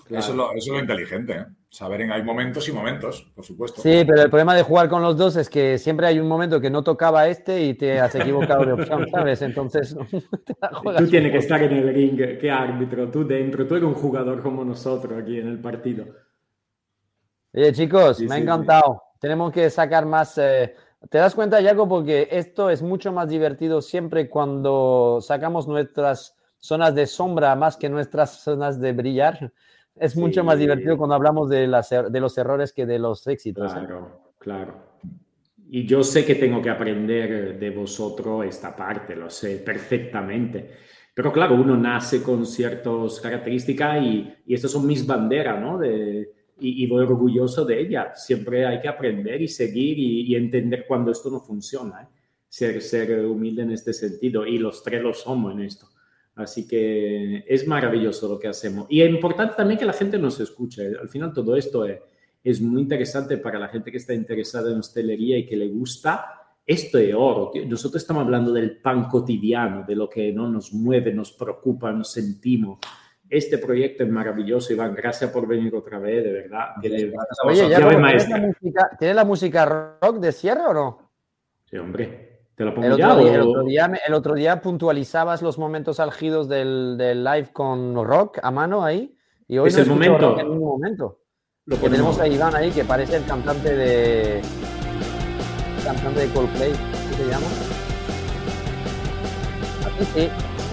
Claro. Eso, es lo, eso es lo inteligente, ¿eh? Saber en hay momentos y momentos, por supuesto. Sí, pero el problema de jugar con los dos es que siempre hay un momento que no tocaba este y te has equivocado de opción, ¿sabes? Entonces te la tú tienes que estar en el ring, qué árbitro, tú dentro, tú eres un jugador como nosotros aquí en el partido. Oye, chicos, sí, me ha sí, encantado. Sí. Tenemos que sacar más... Eh... ¿Te das cuenta, Jaco? Porque esto es mucho más divertido siempre cuando sacamos nuestras zonas de sombra más que nuestras zonas de brillar. Es sí. mucho más divertido cuando hablamos de, las, de los errores que de los éxitos. Claro, ¿eh? Claro. Y yo sé que tengo que aprender de vosotros esta parte, lo sé perfectamente. Pero claro, uno nace con ciertas características y, y estas son mis banderas, ¿no? De, y, y voy orgulloso de ellas. Siempre hay que aprender y seguir y, y entender cuando esto no funciona, ¿eh? Ser, ser humilde en este sentido. Y los tres lo somos en esto. Así que es maravilloso lo que hacemos. Y es importante también que la gente nos escuche. Al final todo esto es, es muy interesante para la gente que está interesada en hostelería y que le gusta. Esto es oro. Tío. Nosotros estamos hablando del pan cotidiano, de lo que no nos mueve, nos preocupa, nos sentimos. Este proyecto es maravilloso, Iván. Gracias por venir otra vez, de verdad. Oye, ya ¿tienes la, música, ¿tienes la música rock de cierre o no? Sí, hombre. ¿Te lo pongo el, ya, otro día, o... el, otro día, el otro día puntualizabas los momentos álgidos del, del live con rock a mano ahí. Y hoy ¿Es no el escucho momento? rock en ningún momento. Lo que tenemos a Iván ahí, que parece el cantante de... cantante de Coldplay. ¿Qué se llama? Aquí sí.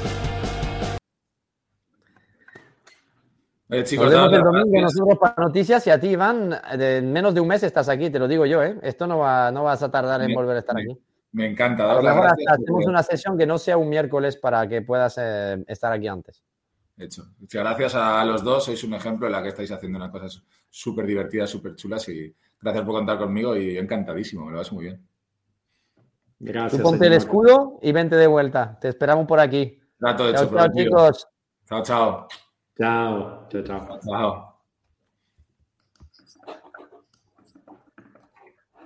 Oye, chicos, nos vemos el domingo nosotros para noticias y a ti, Iván, en menos de un mes estás aquí, te lo digo yo, ¿eh? Esto no, va, no vas a tardar en me, volver a estar me, aquí. Me encanta. A lo mejor hasta hacemos una sesión que no sea un miércoles para que puedas eh, estar aquí antes. Hecho. Gracias a los dos, sois un ejemplo en la que estáis haciendo unas cosas súper divertidas, súper chulas y gracias por contar conmigo y encantadísimo, me lo vas muy bien. Gracias. Tú ponte señor. El escudo y vente de vuelta. Te esperamos por aquí. Trato chao, hecho, chao, chicos. Chao, chao. Chao, chao, chao. Chao.